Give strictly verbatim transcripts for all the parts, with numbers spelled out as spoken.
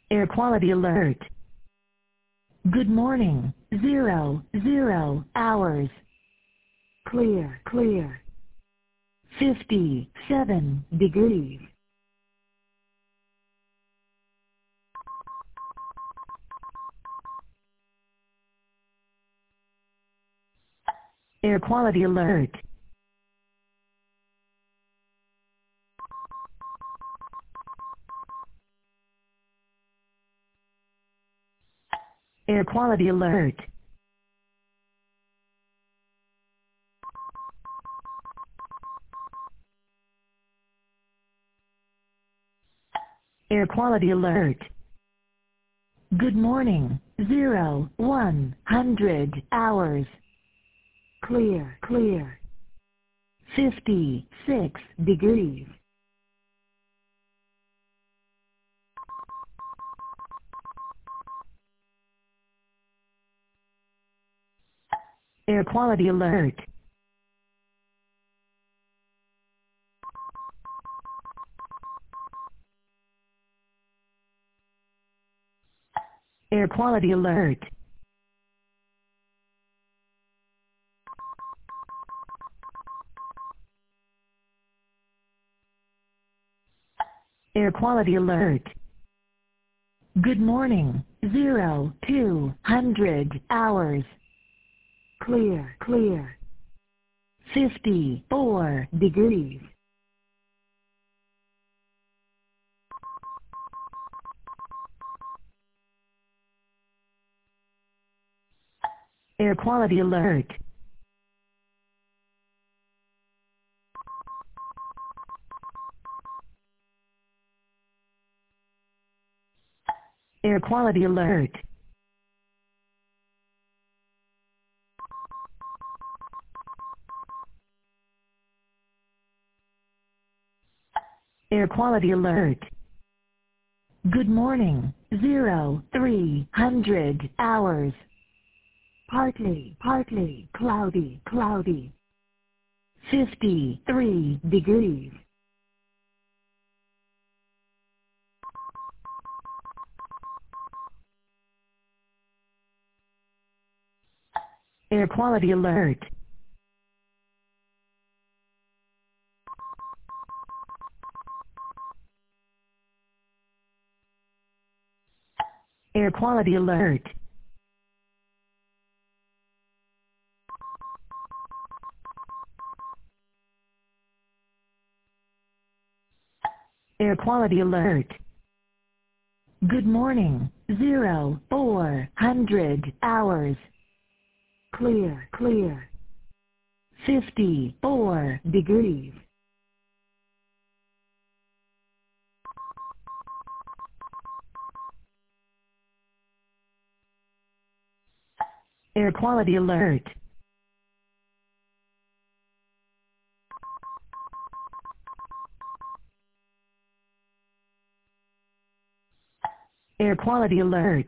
Air quality alert. Good morning. Zero, zero hours. Clear, clear. fifty-seven degrees. Air quality alert. Air quality alert. Air quality alert. Good morning. Zero, one hundred hours. Clear, clear. fifty-six degrees. Air quality alert. Air quality alert. Air quality alert. Good morning. Zero, two hundred hours. Clear, clear. fifty-four degrees. Air quality alert. Air quality alert. Air quality alert. Good morning. Zero, three hundred hours. Partly, partly, cloudy, cloudy. fifty-three degrees. Air quality alert. Air quality alert. Air quality alert. Good morning. Zero, four hundred hours. Clear, clear. fifty-four degrees. Air quality alert. Air quality alert.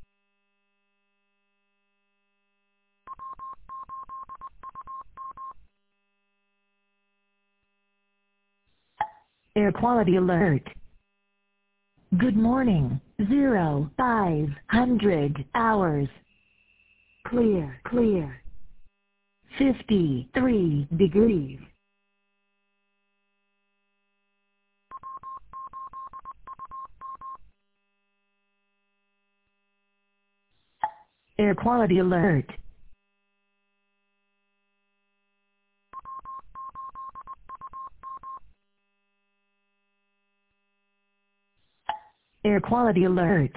Air quality alert. Good morning. Zero, five hundred hours. Clear, clear. fifty-three degrees. Air quality alert. Air quality alert.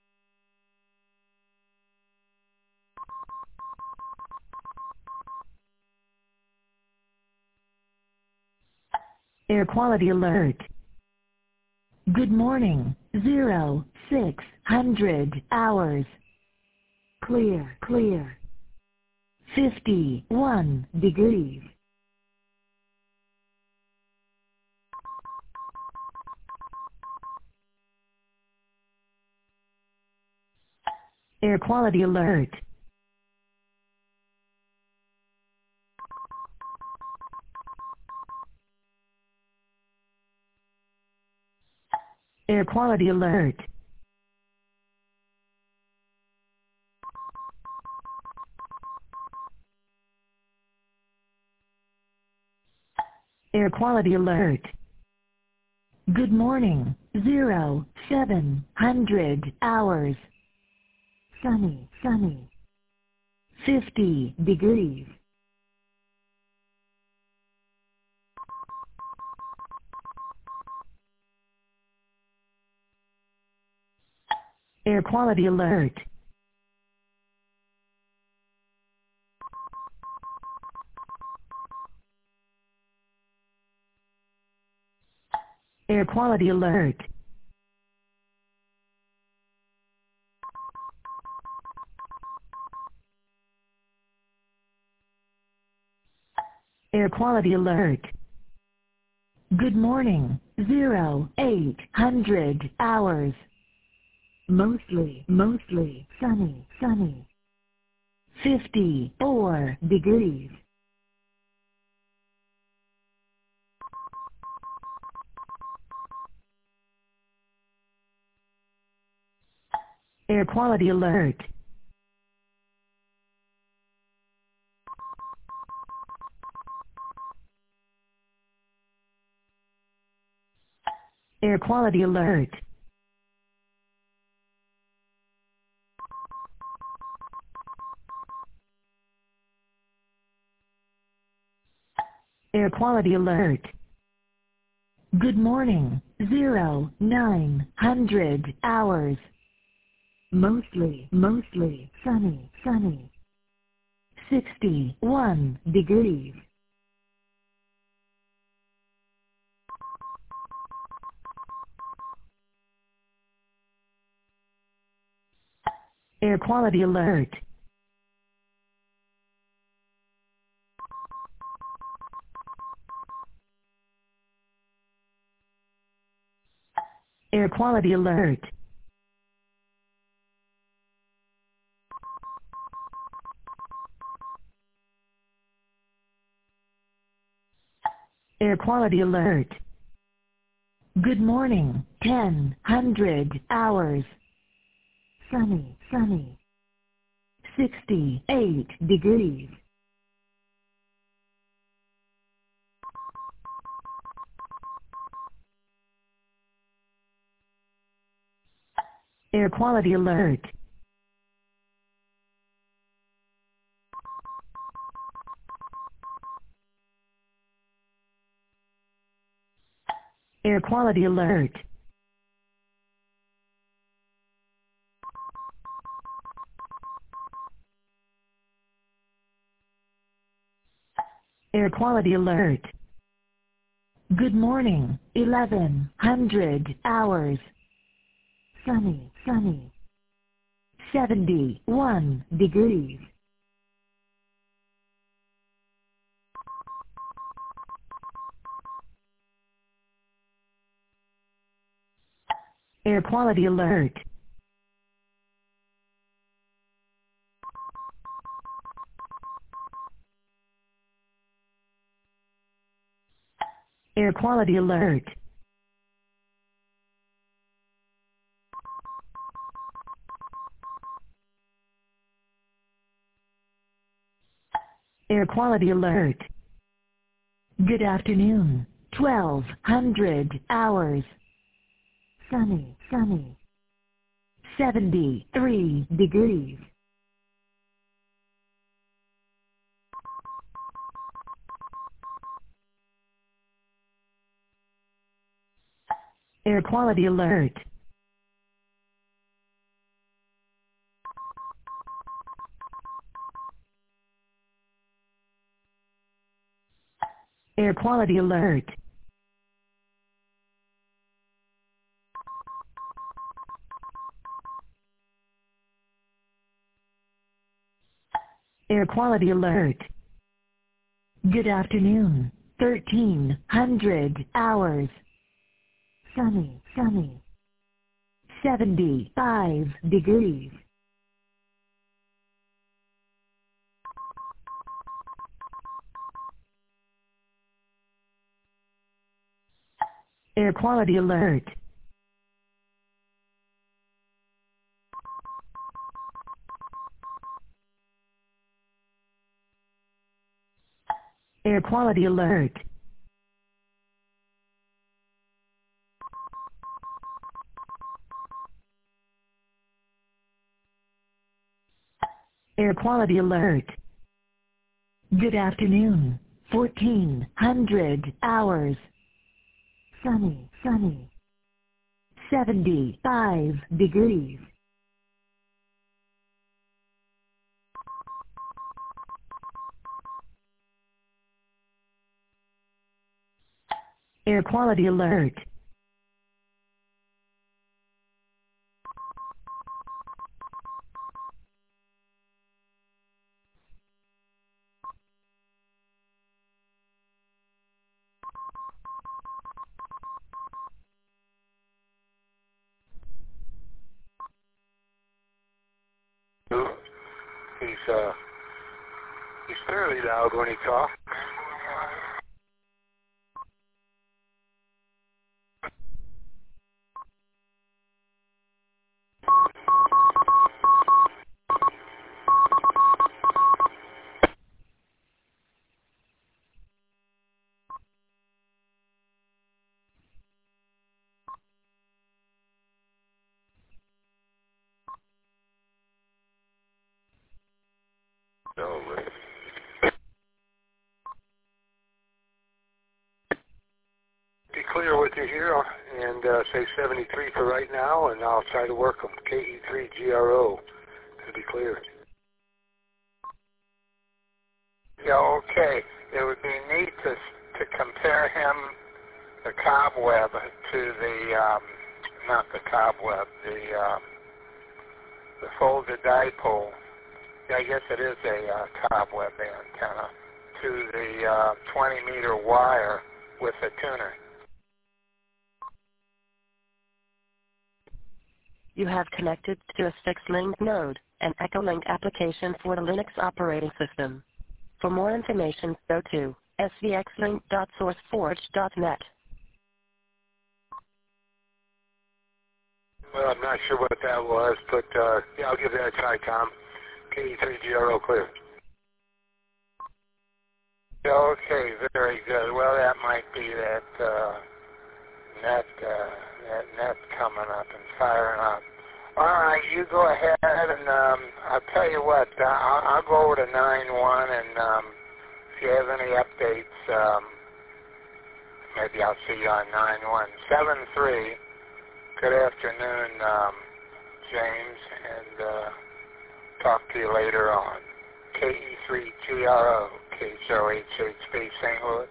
Air quality alert. Good morning. Zero, six hundred hours. Clear, clear. fifty-one degrees. Air quality alert. Air quality alert. Air quality alert. Good morning. Zero, seven hundred hours. Sunny, sunny. Fifty degrees. Air quality alert. Air quality alert. Air quality alert. Good morning. Zero, eight hundred hours. Mostly, mostly sunny, sunny. Fifty-four degrees. Air quality alert. Air quality alert. Air quality alert. Good morning. Zero, nine hundred hours. Mostly, mostly sunny, sunny. Sixty-one degrees. Air quality alert. Air quality alert. Air quality alert. Good morning. Ten hundred hours. Sunny, sunny. Sixty-eight degrees. Air quality alert. Air quality alert. Air quality alert. Good morning. Eleven hundred hours. Sunny, sunny. Seventy-one degrees. Air quality alert. Air quality alert. Air quality alert. Good afternoon. Twelve hundred hours. Sunny, sunny. Seventy-three degrees. Air quality alert. Air quality alert. Air quality alert. Good afternoon. Thirteen hundred hours. Sunny, sunny. Seventy-five degrees. Air quality alert. Air quality alert. Air quality alert. Good afternoon. fourteen hundred hours. Sunny, sunny. seventy-five degrees. Air quality alert. He's uh, he's fairly loud when he talks. So, be clear with you here, and uh, say seventy-three for right now, and I'll try to work them. K E three G R O to be clear. Yeah, okay. It would be neat to to compare him, the cobweb, to the um, not the cobweb, the um, the folded dipole. Yeah, I guess it is a uh, cobweb antenna to the uh, twenty meter wire with a tuner. You have connected to a six-link node, an Echolink application for the Linux operating system. For more information, go to s v x link dot sourceforge dot net. Well, I'm not sure what that was, but uh, yeah, I'll give that a try, Tom. K E three G R O clear. Okay, very good. Well, that might be that uh, net, uh, that net coming up and firing up. All right, you go ahead, and um, I'll tell you what, uh, I'll, I'll go over to nine one, and um, if you have any updates, um, maybe I'll see you on nine one. seven three, good afternoon, um, James, and uh, talk to you later on. K E three G R O, K zero H H B, Saint Louis.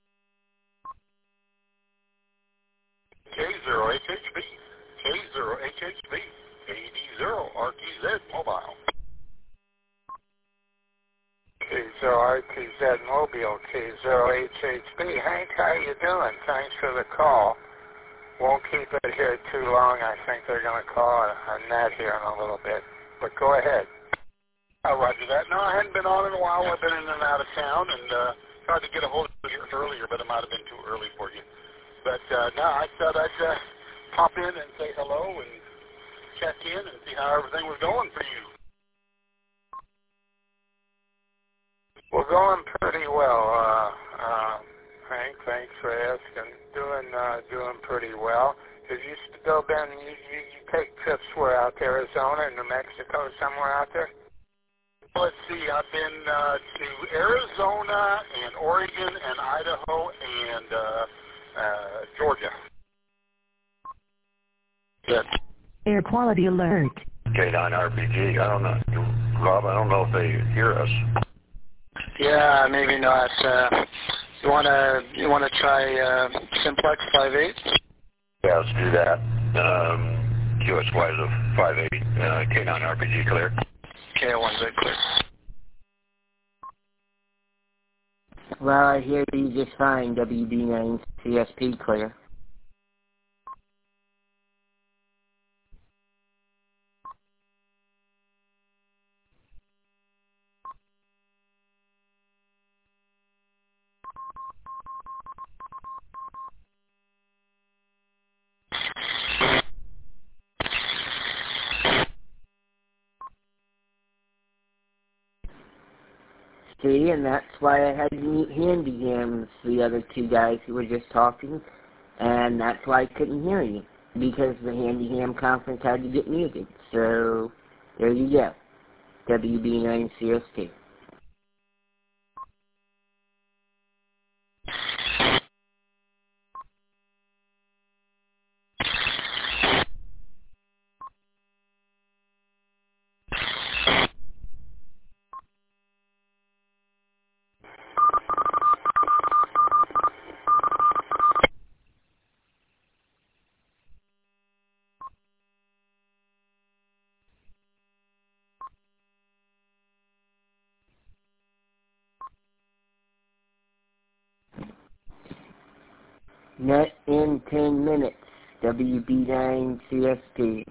K zero H H B, K zero H H B, K D zero R T Z mobile. K zero R T Z mobile, K zero H H B. Hank, how you doing? Thanks for the call. Won't keep it here too long. I think they're going to call a net here in a little bit. But go ahead. Oh, roger that. No, I hadn't been on in a while. I've been in and out of town and uh, tried to get a hold of you earlier, but it might have been too early for you. But uh, no, I thought I'd uh, pop in and say hello and check in and see how everything was going for you. We're going pretty well, uh, uh, Hank. Thanks for asking. Doing, uh, doing pretty well. Have you still been? You, you, you take trips where out to Arizona, New Mexico, somewhere out there? Let's see. I've been uh, to Arizona and Oregon and Idaho and uh, uh, Georgia. Good. Air quality alert. K nine R P G. I don't know, Rob. I don't know if they hear us. Yeah, maybe not. Uh, you wanna you wanna try uh, Simplex five eight? Yeah, let's do that. Um, Q S Y is a five eight. Uh, K nine R P G clear. K one Z clear. Well, I hear you just fine. W D nine C S P clear. See, and that's why I had to mute handy hams, the other two guys who were just talking, and that's why I couldn't hear you, because the handy ham conference had to get muted. So, there you go. W B nine C S T. Net in ten minutes, W B nine C S T.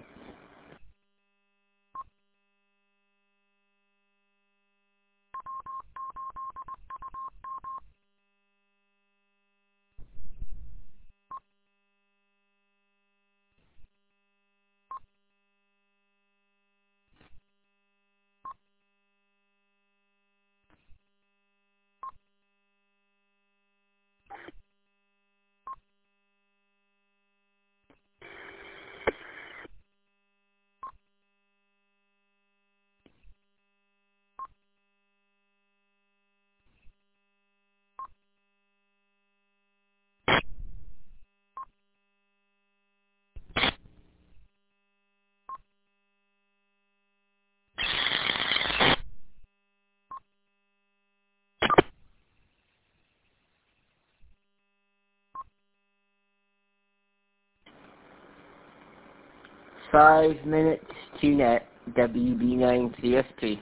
Five minutes to net, W B nine C S T.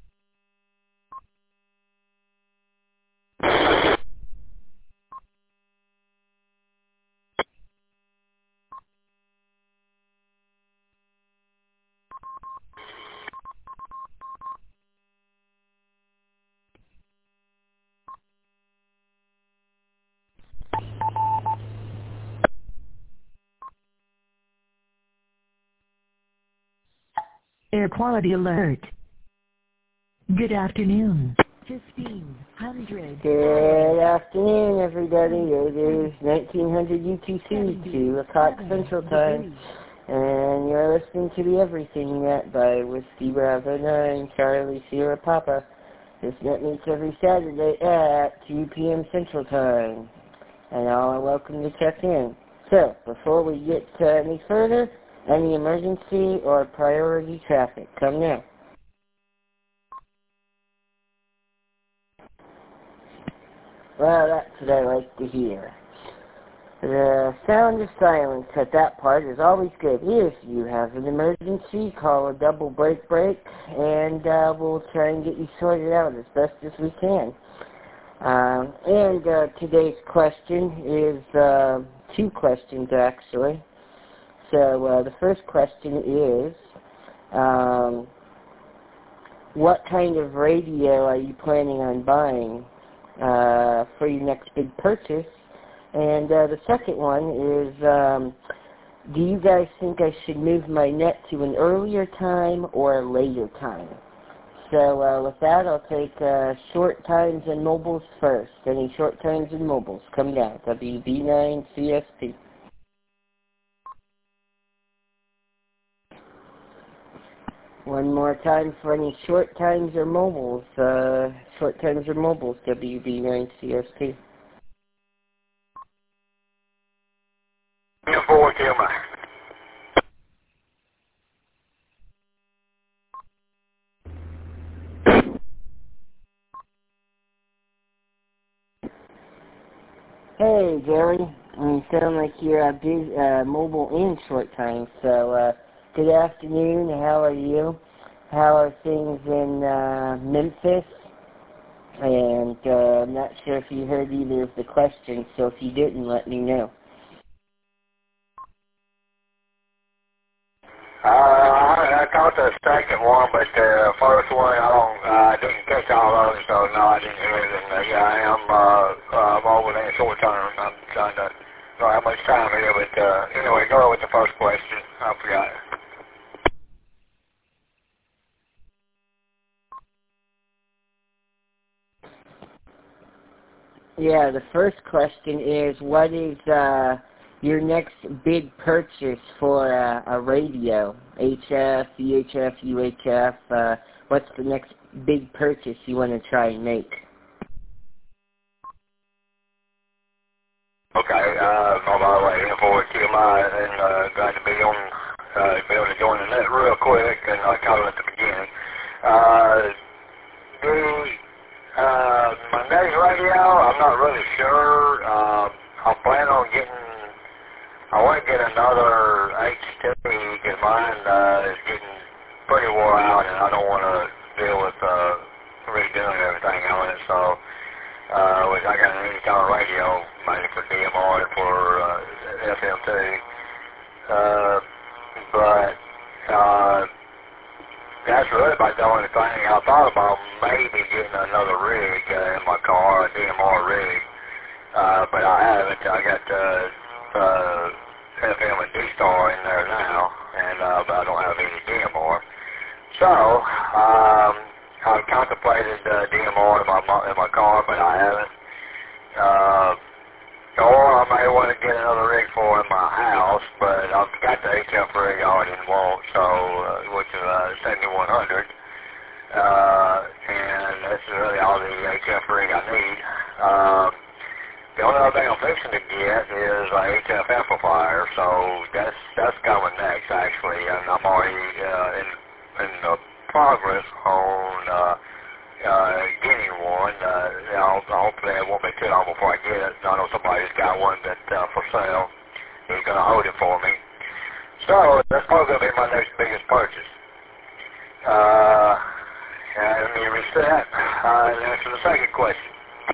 Air quality alert. Good afternoon. fifteen hundred. Good afternoon, everybody. It is nineteen hundred U T C, two o'clock Central Time, and you're listening to the Everything Net by Whiskey Bravo nine, Charlie Sierra Papa. This net meets every Saturday at two p m Central Time, and all are welcome to check in. So, before we get uh, any further, any emergency or priority traffic, come now. Well, that's what I like to hear. The sound of silence at that part is always good. If you have an emergency, call a double break break, and uh, we'll try and get you sorted out as best as we can. Um, and uh, today's question is uh, two questions, actually. So uh, the first question is, um, what kind of radio are you planning on buying uh, for your next big purchase? And uh, the second one is, um, do you guys think I should move my net to an earlier time or a later time? So uh, with that, I'll take uh, short times and mobiles first. Any short times and mobiles, come down. W B nine C S T. One more time for any short times or mobiles. Uh, short times or mobiles, W B nine C S T. Forward to my. Hey, Jerry. You sound like you're uh, big, uh, mobile and short time. So, uh, good afternoon. How are you? How are things in uh, Memphis? And uh, I'm not sure if you heard either of the questions, so if you didn't, let me know. Uh, I, I caught the second one, but the first one, I don't, uh, I didn't catch all of them, so no, I didn't hear anything. Uh, yeah, I am, uh, uh, mobile and short term. I'm trying to, don't have much time here, but, uh, anyway, go with the first question. I forgot it. Yeah, the first question is, what is uh, your next big purchase for uh, a radio, H F, V H F, U H F, uh, what's the next big purchase you want to try and make? Okay, uh, no, by the way, for Q M I, and uh, glad to be on, uh, be able to join the net real quick, and I caught it at the beginning. Uh, the, uh, my next radio, I'm not really sure. Uh, I'm planning on getting, I want to get another H two, because mine uh, is getting pretty wore out, and I don't want to deal with uh, redoing everything on it, so, uh, which I got an any-color radio, mainly for D M R and for uh, F M too. Uh, but, uh, that's really about the only thing. I thought about maybe getting another rig uh, in my car, a D M R rig, uh, but I haven't. I got uh, uh, F M and D-Star in there now, and uh, but I don't have any D M R. So, um, I've contemplated uh, D M R in my, in my car, but I haven't. Uh, or I may want to get another rig for in my house, but I've got the H F rig I already want, so, uh, which is uh, seventy-one hundred, uh, and that's really all the H F rig I need. Um, the only other thing I'm fixing to get is a H F amplifier, so that's that's coming next, actually, and I'm already uh, in, in the progress on uh, Uh, getting one. Uh, I'll, hopefully it won't be too long before I get it. I know somebody's got one that uh, for sale. He's going to hold it for me. So that's probably going to be my next biggest purchase. Uh, and let me reset uh, and answer the second question.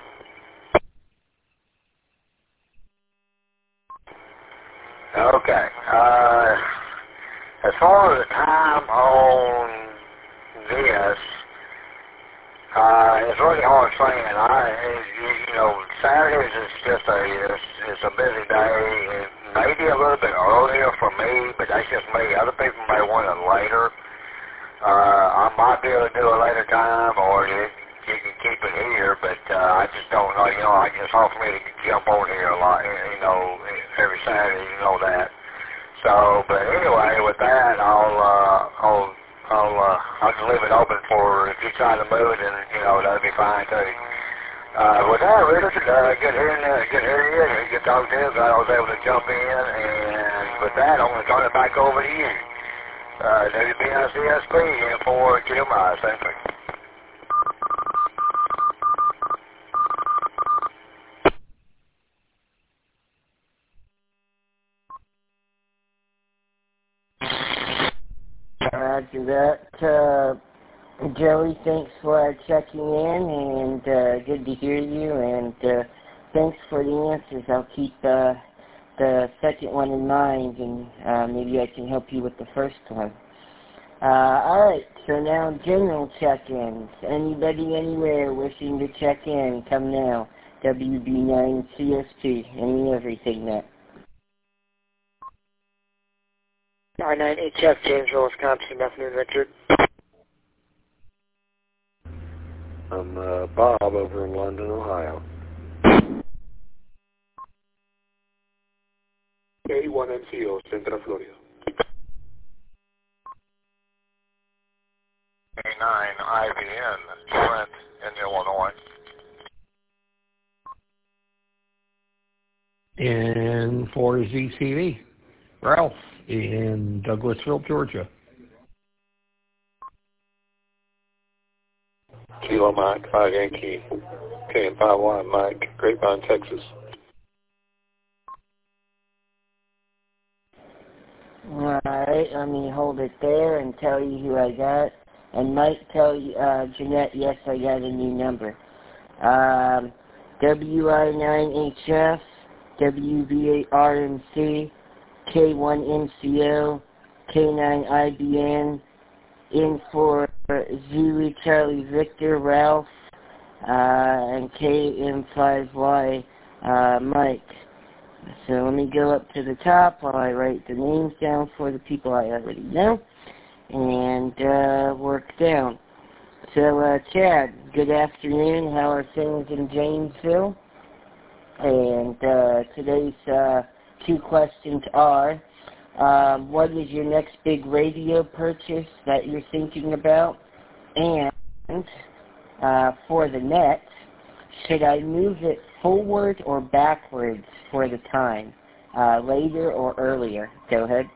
Okay. Uh, as far as the time on this, Uh, it's really hard saying. I, you, you know, Saturdays is just a, it's, it's a busy day. It may be a little bit earlier for me, but that's just me. Other people may want it later. Uh, I might be able to do a later time, or you, you can keep it here, but uh, I just don't know. You know, I, it's hard for me to jump on here a lot, you know, every Saturday, you know that. So, but anyway, with that, I'll, uh, I'll, I'll, uh, I'll just leave it open for if you try to move it, and, you know, that'll be fine, too. Uh, with that, Richard, uh, good hearing, uh, good hearing you, good talking to you. Glad I was able to jump in, and with that, I'm going to turn it back over to you. Uh, W B I C S P and for Q M I, same thing. Roger that. Uh, Joey, thanks for checking in, and uh, good to hear you, and uh, thanks for the answers. I'll keep uh, the second one in mind, and uh, maybe I can help you with the first one. Uh, alright, so now general check-ins. Anybody anywhere wishing to check in, come now. W B nine C S P, any everything that. R nine H F, Jamesville, Wisconsin. Afternoon, Richard. I'm uh, Bob over in London, Ohio. A one N C O, Central Florida. A nine I B N, Trent in Illinois. And for Z C V, Ralph in Douglasville, Georgia. Kilo Mike, five Yankee, K and five Y Mike, Grapevine, Texas. Alright, let me hold it there and tell you who I got. And Mike, tell you, uh, Jeanette, yes, I got a new number. Um, W I nine H F, W V R M C, K one N C O, K nine I B N, in for Zulu Charlie Victor Ralph, uh, and K M five Y uh, Mike. So let me go up to the top while I write the names down for the people I already know, and uh, work down. So, uh, Chad, good afternoon. How are things in Janesville? And uh, today's uh, two questions are, um, what is your next big radio purchase that you're thinking about? And uh, for the net, should I move it forward or backwards for the time? Uh, later or earlier? Go ahead.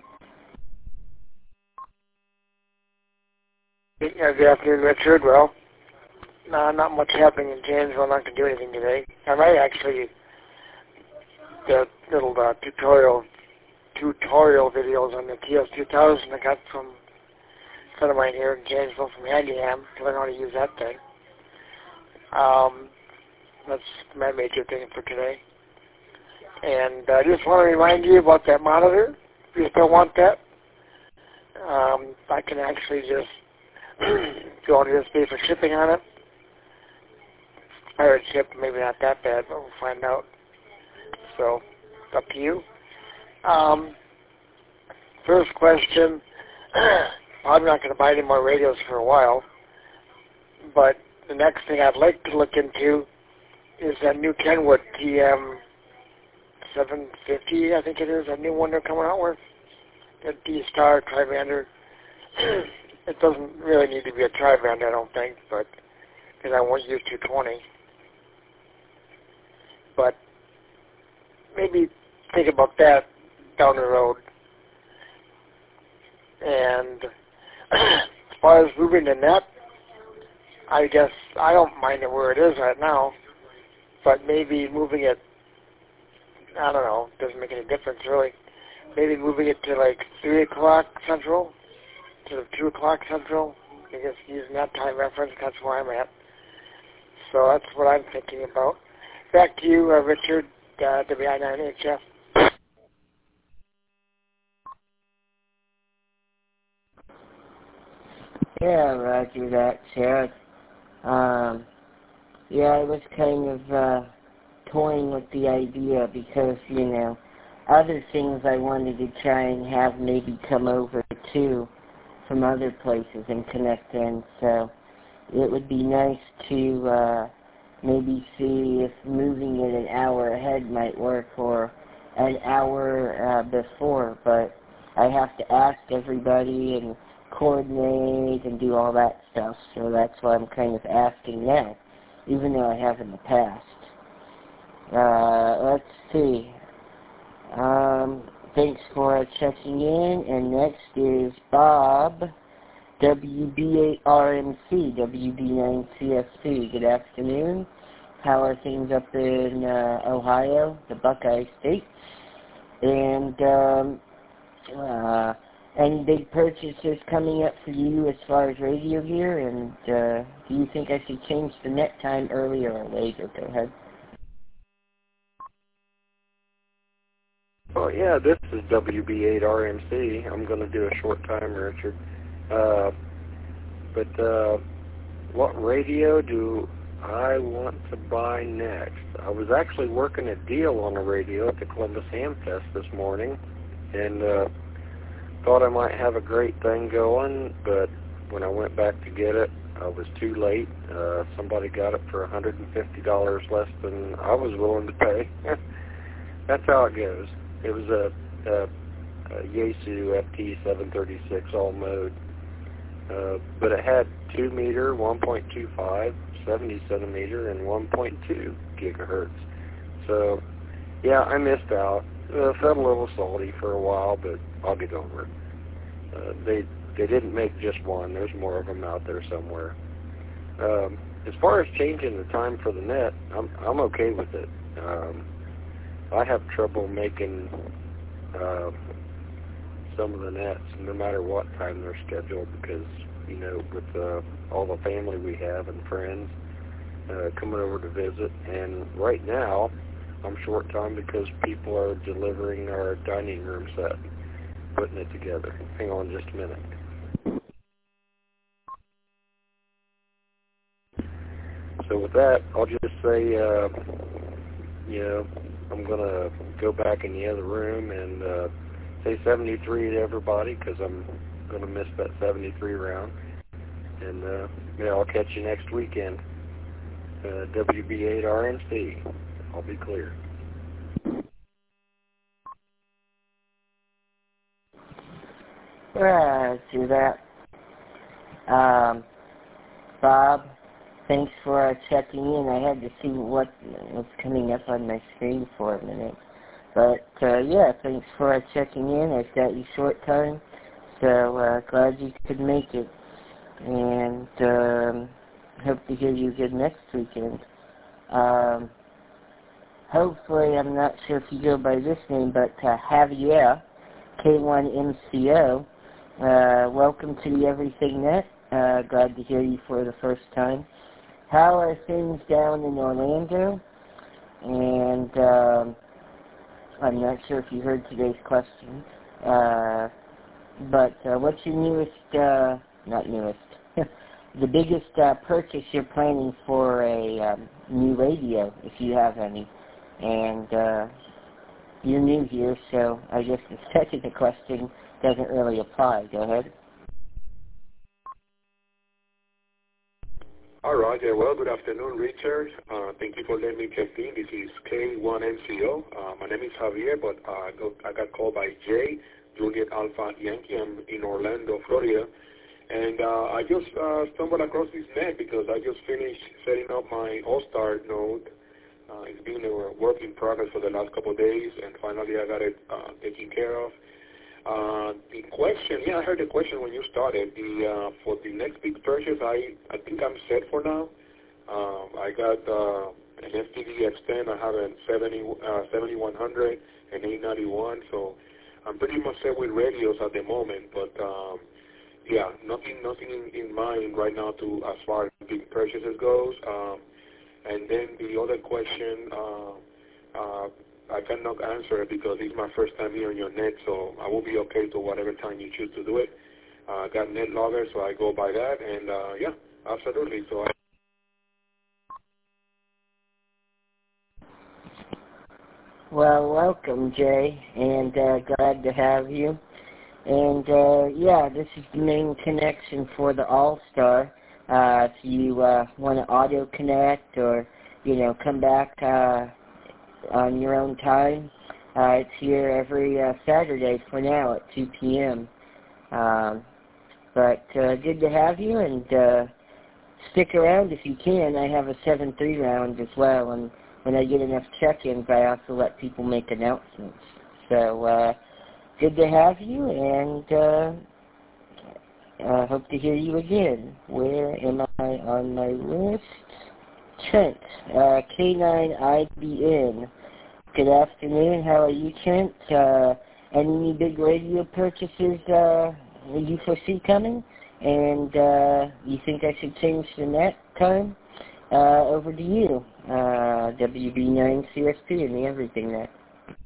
Yeah, good afternoon, Richard. Well, no, not much happening in Janesville. I'm not going to do anything today. I might actually, the little uh, tutorial tutorial videos on the T S two thousand I got from a friend of mine here in Janesville from Handyham to learn how to use that thing. Um, that's my major thing for today. And I uh, just want to remind you about that monitor. If you still want that, um, I can actually just go on U S B for shipping on it. Pirate ship, maybe not that bad, but we'll find out. So, it's up to you. Um, first question, I'm not going to buy any more radios for a while, but the next thing I'd like to look into is that new Kenwood T M seven fifty, I think it is, a new one they're coming out with. The D-Star Tri-Bander. It doesn't really need to be a Tri-Band, I don't think, but because I won't use two twenty. But maybe think about that down the road. And as far as moving the net, I guess I don't mind it where it is right now, but maybe moving it, I don't know, doesn't make any difference really. Maybe moving it to like three o'clock Central, to two o'clock Central, I guess using that time reference, that's where I'm at. So that's what I'm thinking about. Back to you, uh, Richard, uh, W I nine H F. Yeah, roger that, Sarah. Um, yeah, I was kind of uh, toying with the idea because, you know, other things I wanted to try and have maybe come over too from other places and connect in. So it would be nice to uh, maybe see if moving it an hour ahead might work or an hour uh, before. But I have to ask everybody and coordinate and do all that stuff. So that's why I'm kind of asking now, even though I have in the past. Uh, let's see. Um, thanks for checking in. And next is Bob, W B eight R M C, W B nine C S two. Good afternoon. How are things up in uh, Ohio, the Buckeye State? And um, uh, any big purchases coming up for you as far as radio gear? And uh, do you think I should change the net time earlier or later? Go ahead. Oh, yeah, this is W B eight R M C. I'm going to do a short time, Richard. Uh, but uh, what radio do I want to buy next? I was actually working a deal on a radio at the Columbus Ham Fest this morning, and uh, thought I might have a great thing going, but when I went back to get it, I was too late. Uh, somebody got it for one hundred fifty dollars less than I was willing to pay. That's how it goes. It was a, a, a Yaesu F T seven thirty-six all mode, uh, but it had two meter, one point two five, seventy centimeter, and one point two gigahertz. So, yeah, I missed out. Uh, felt a little salty for a while, but I'll get over it. Uh, they they didn't make just one. There's more of them out there somewhere. Um, as far as changing the time for the net, I'm I'm okay with it. Um, I have trouble making uh, some of the nets, no matter what time they're scheduled, because, you know, with uh, all the family we have and friends uh, coming over to visit. And right now, I'm short time because people are delivering our dining room set, putting it together. Hang on just a minute. So with that, I'll just say, uh, you know, I'm going to go back in the other room and uh, say seventy-three to everybody, because I'm going to miss that seventy-three round. And, uh, yeah, I'll catch you next weekend. Uh, W B eight R M C. I'll be clear. uh, do that. Um, Bob, thanks for uh, checking in. I had to see what was coming up on my screen for a minute. But, uh, yeah, thanks for uh, checking in. I've got you short time, so uh, glad you could make it. And um, hope to hear you again next weekend. Um, hopefully, I'm not sure if you go by this name, but uh, Javier, K one M C O, uh, welcome to the Everything Net. Uh, glad to hear you for the first time. How are things down in Orlando? And um, I'm not sure if you heard today's question, uh, but uh, what's your newest, uh, not newest, the biggest uh, purchase you're planning for a um, new radio, if you have any? And uh, you're new here, so I guess the second question doesn't really apply. Go ahead. All right, yeah, well, good afternoon, Richard. Uh, thank you for letting me check in. This is K one M C O. Uh, my name is Javier, but uh, I, got, I got called by Jay, Juliet Alpha Yankee. I'm in Orlando, Florida. And uh, I just uh, stumbled across this net because I just finished setting up my All-Star node. Uh, it's been a work in progress for the last couple of days, and finally I got it uh, taken care of. Uh, the question, yeah, I heard the question when you started. The uh, for the next big purchase, I I think I'm set for now. Um, I got uh, an S T D X ten. I have a seventy, uh, seventy-one hundred and eight ninety-one. So I'm pretty much set with radios at the moment. But um, yeah, nothing nothing in, in mind right now to as far as big purchases goes. Um, and then the other question. Uh, uh, I cannot answer it because it's my first time here on your net, so I will be okay to whatever time you choose to do it. Uh, I got net logger, so I go by that, and uh, yeah, absolutely. So I Well, welcome, Jay, and uh, glad to have you. And uh, yeah, this is the main connection for the All-Star. Uh, if you uh, want to auto connect or, you know, come back uh, on your own time. Uh, it's here every uh, Saturday for now at two p.m. Um, but uh, good to have you, and uh, stick around if you can. I have a seven three round as well, and when I get enough check-ins, I also let people make announcements. So uh, good to have you, and uh, I hope to hear you again. Where am I on my list? Trent, uh, K nine I B N. Good afternoon. How are you, Trent? Uh, any big radio purchases uh, you foresee coming? And uh, you think I should change the net time? Uh, over to you, uh, W B nine C S P and the Everything Net.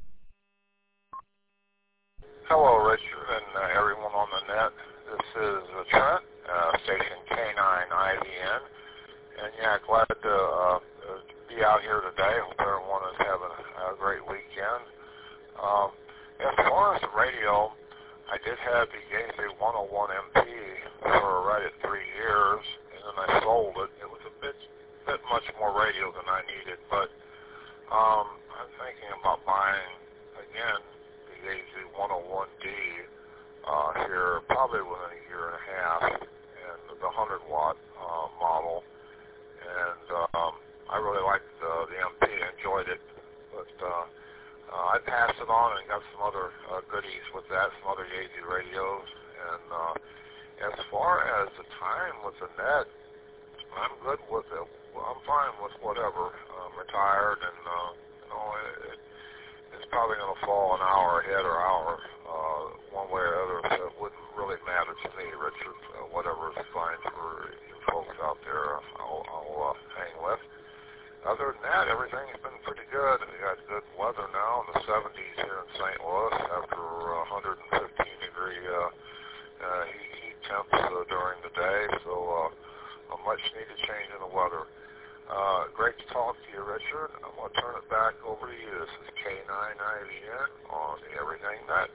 Hello, Richard, and uh, everyone on the net. This is uh, Trent, uh, station K nine I B N. And yeah, glad to uh, be out here today. Hope everyone is having a great weekend. Um, as far as the radio, I did have the Yaesu one oh one M P for right at three years, and then I sold it. It was a bit, bit much more radio than I needed, but um, I'm thinking about buying again the Yaesu one oh one D uh, here probably within a year and a half, and the one hundred watt uh, model. And um, I really liked uh, the M P, enjoyed it, but uh, uh, I passed it on and got some other uh, goodies with that, some other Yaesu radios. And uh, as far as the time with the net, I'm good with it. Well, I'm fine with whatever. I'm retired, and uh, you know, it, it's probably going to fall an hour ahead or hour, uh, one way or other. So it wouldn't really matter to me, Richard. Uh, whatever is fine for you folks out there, I'll, I'll uh, hang with. Other than that, everything's been pretty good. We got good weather now in the seventies here in Saint Louis after uh, one hundred fifteen degree uh, uh, heat, heat temps uh, during the day. So uh, a much needed change in the weather. Uh, great to talk to you, Richard. I'm going to turn it back over to you. This is K nine I B N on the Everything Net.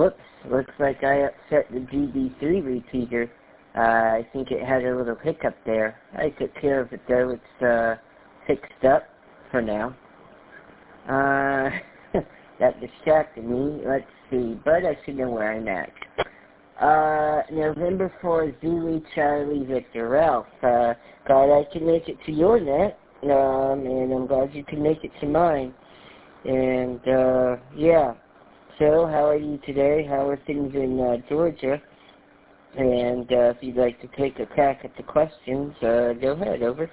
whoops, looks like I upset the G B three repeater. Uh, I think it had a little hiccup there. I took care of it though. It's uh, fixed up for now. Uh, that distracted me. Let's see, but I should know where I'm at. Uh, November fourth, Zulu Charlie Victor Ralph. Uh, glad I could make it to your net, um, and I'm glad you could make it to mine. And, uh, yeah. So, how are you today? How are things in uh, Georgia? And uh, if you'd like to take a crack at the questions, uh, go ahead, over.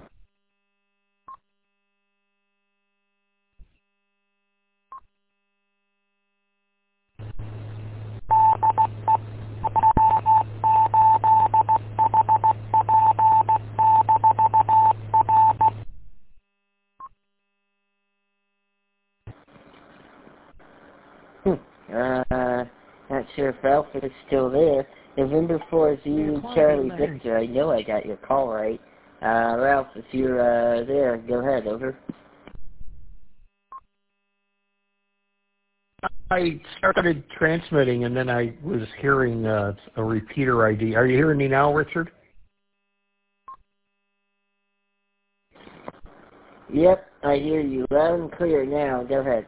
Uh, not sure if Alfred is still there. November fourth, you Charlie Victor. I know I got your call right. Uh, Ralph, if you're uh, there, go ahead, over. I started transmitting, and then I was hearing uh, a repeater I D. Are you hearing me now, Richard? Yep, I hear you loud and clear now. Go ahead.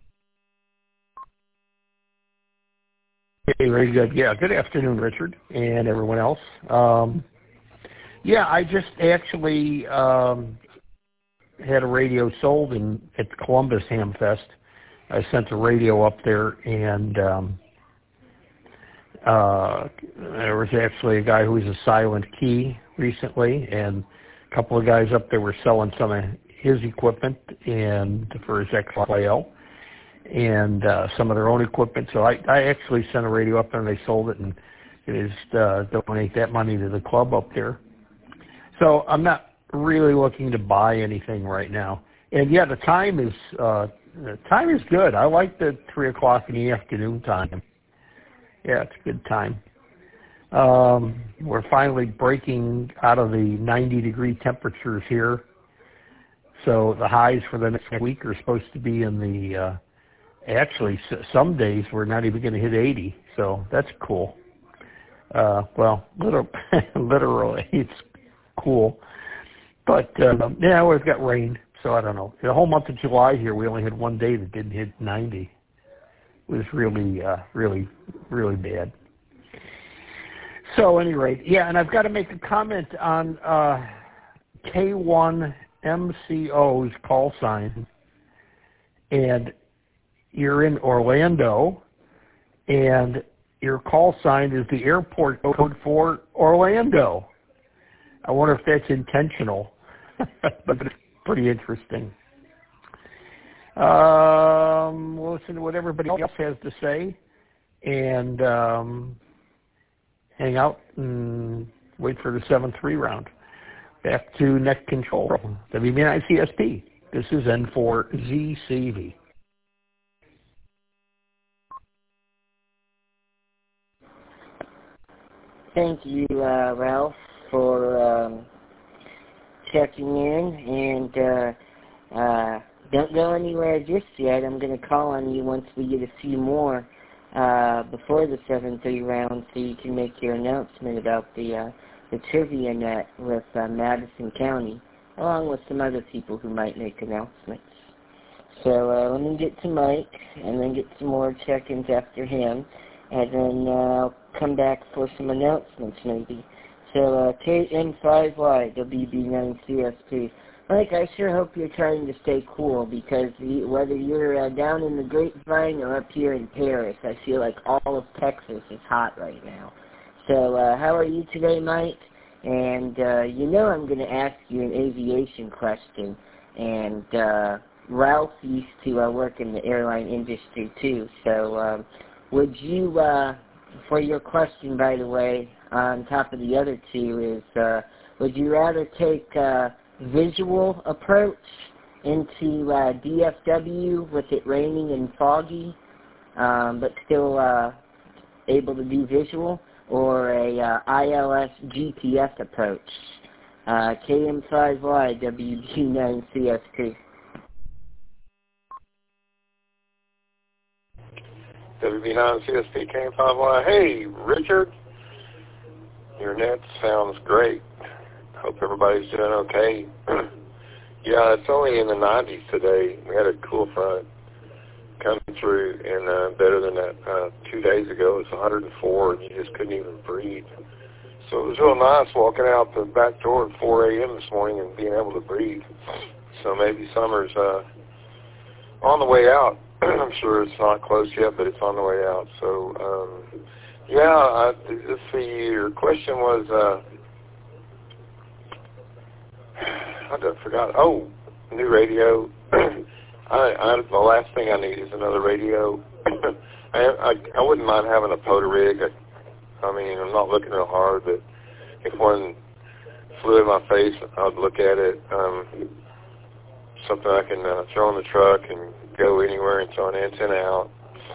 Okay, very good. Yeah, good afternoon, Richard, and everyone else. Um, yeah, I just actually um, had a radio sold in at Columbus Hamfest. I sent a radio up there, and um, uh, there was actually a guy who was a silent key recently, and a couple of guys up there were selling some of his equipment and for his X Y L. And uh, some of their own equipment. So I, I actually sent a radio up there and they sold it and just uh, donate that money to the club up there. So I'm not really looking to buy anything right now. And yeah, the time is uh, the time is good. I like the three o'clock in the afternoon time. Yeah, it's a good time. Um, we're finally breaking out of the ninety degree temperatures here. So the highs for the next week are supposed to be in the uh, Actually, some days we're not even going to hit eighty, so that's cool. Uh, well, literally, literally, it's cool. But, uh, yeah, we've got rain, so I don't know. The whole month of July here, we only had one day that didn't hit ninety. It was really, uh, really, really bad. So, at any rate, yeah, and I've got to make a comment on uh, K one M C O's call sign. And you're in Orlando, and your call sign is the airport code for Orlando. I wonder if that's intentional, but it's pretty interesting. Um, we'll listen to what everybody else has to say, and um, hang out and wait for the seven three round. Back to net control, W B nine C S P. This is N four Z C V. Thank you, uh, Ralph, for um, checking in, and uh, uh, don't go anywhere just yet. I'm going to call on you once we get a few more uh, before the seven three round, so you can make your announcement about the uh, the trivia net with uh, Madison County, along with some other people who might make announcements. So uh, let me get to Mike, and then get some more check-ins after him, and then uh, I'll come back for some announcements maybe. So uh, K M five Y, W B nine C S P. Mike, I sure hope you're trying to stay cool, because the, whether you're uh, down in the Grapevine or up here in Paris, I feel like all of Texas is hot right now. So uh, how are you today, Mike? And uh, you know I'm going to ask you an aviation question, and uh, Ralph used to uh, work in the airline industry too, so um, would you, uh, for your question, by the way, on top of the other two, is uh, would you rather take uh, visual approach into uh, D F W with it raining and foggy, um, but still uh, able to do visual, or a uh, I L S G P S approach? Uh, K M five Y, W B nine C S P. W B nine C S P K M five Y. Hey, Richard. Your net sounds great. Hope everybody's doing okay. Yeah, it's only in the nineties today. We had a cool front coming through, and uh, better than that uh, two days ago. It was one hundred four, and you just couldn't even breathe. So it was real nice walking out the back door at four a.m. this morning and being able to breathe. So maybe summer's uh, on the way out. I'm sure it's not close yet, but it's on the way out. So, um, yeah, I, let's see, your question was, uh, I just forgot. Oh, new radio. I, I, the last thing I need is another radio. I, I, I wouldn't mind having a POTA rig. I, I mean, I'm not looking real hard, but if one flew in my face, I'd look at it. Um, something I can uh, throw in the truck and go anywhere and throw an antenna out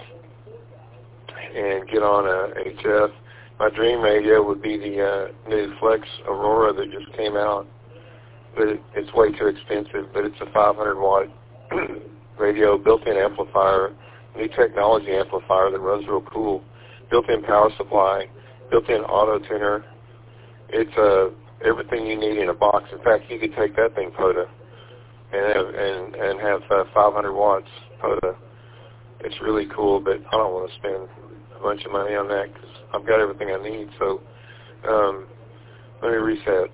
and get on a H F. My dream radio would be the uh, new Flex Aurora that just came out, but it, it's way too expensive. But it's a five hundred watt radio, built-in amplifier, new technology amplifier that runs real cool, built-in power supply, built-in auto tuner. It's uh, everything you need in a box. In fact, you could take that thing POTA and have, and, and have uh, five hundred watts POTA. It's really cool, but I don't want to spend a bunch of money on that because I've got everything I need. So um, let me reset.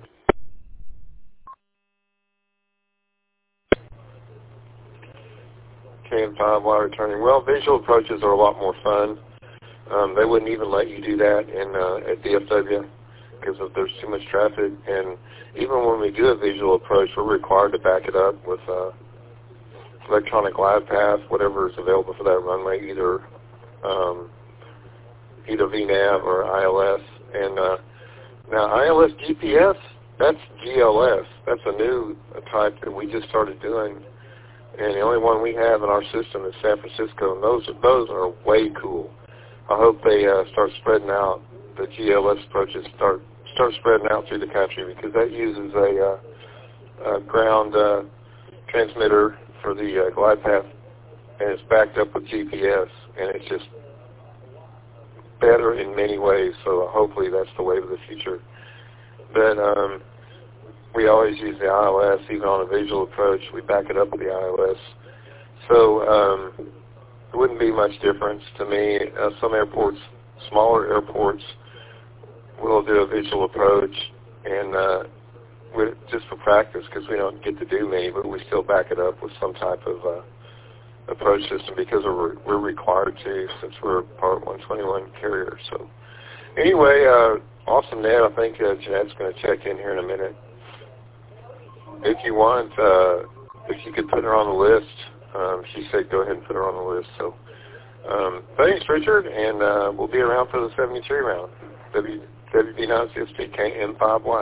K M five Y returning. Well, visual approaches are a lot more fun. Um, they wouldn't even let you do that in uh, at D F W because there's too much traffic. And even when we do a visual approach, we're required to back it up with uh, electronic live path, whatever is available for that runway, either um, either V NAV or I L S. And uh, now I L S G P S, that's G L S. That's a new type that we just started doing. And the only one we have in our system is San Francisco, and those are, those are way cool. I hope they uh, start spreading out, the G L S approaches start start spreading out through the country, because that uses a, uh, a ground uh, transmitter for the uh, glide path, and it's backed up with G P S, and it's just better in many ways, so hopefully that's the wave of the future. But um, we always use the I L S, even on a visual approach. We back it up with the I L S. So um, it wouldn't be much difference to me. Uh, some airports, smaller airports, will do a visual approach, and uh, we, just for practice, because we don't get to do many, but we still back it up with some type of uh, approach system because we're, we're required to, since we're a Part one twenty-one carrier. So anyway, uh, awesome, Ned. I think uh, Jeanette's going to check in here in a minute. If you want, uh, if you could put her on the list, um, she said go ahead and put her on the list. So um, thanks, Richard, and uh, we'll be around for the seventy-three round. W B nine C S P K M five Y.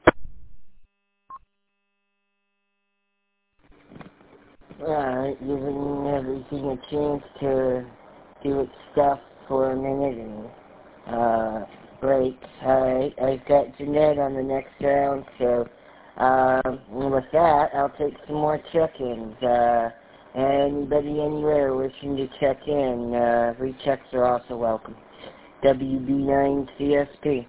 Alright, giving everything a chance to do its stuff for a minute and uh, break. Alright, I've got Jeanette on the next round, so um, with that, I'll take some more check-ins. Uh, anybody anywhere wishing to check in, uh, rechecks are also welcome. W B nine C S P.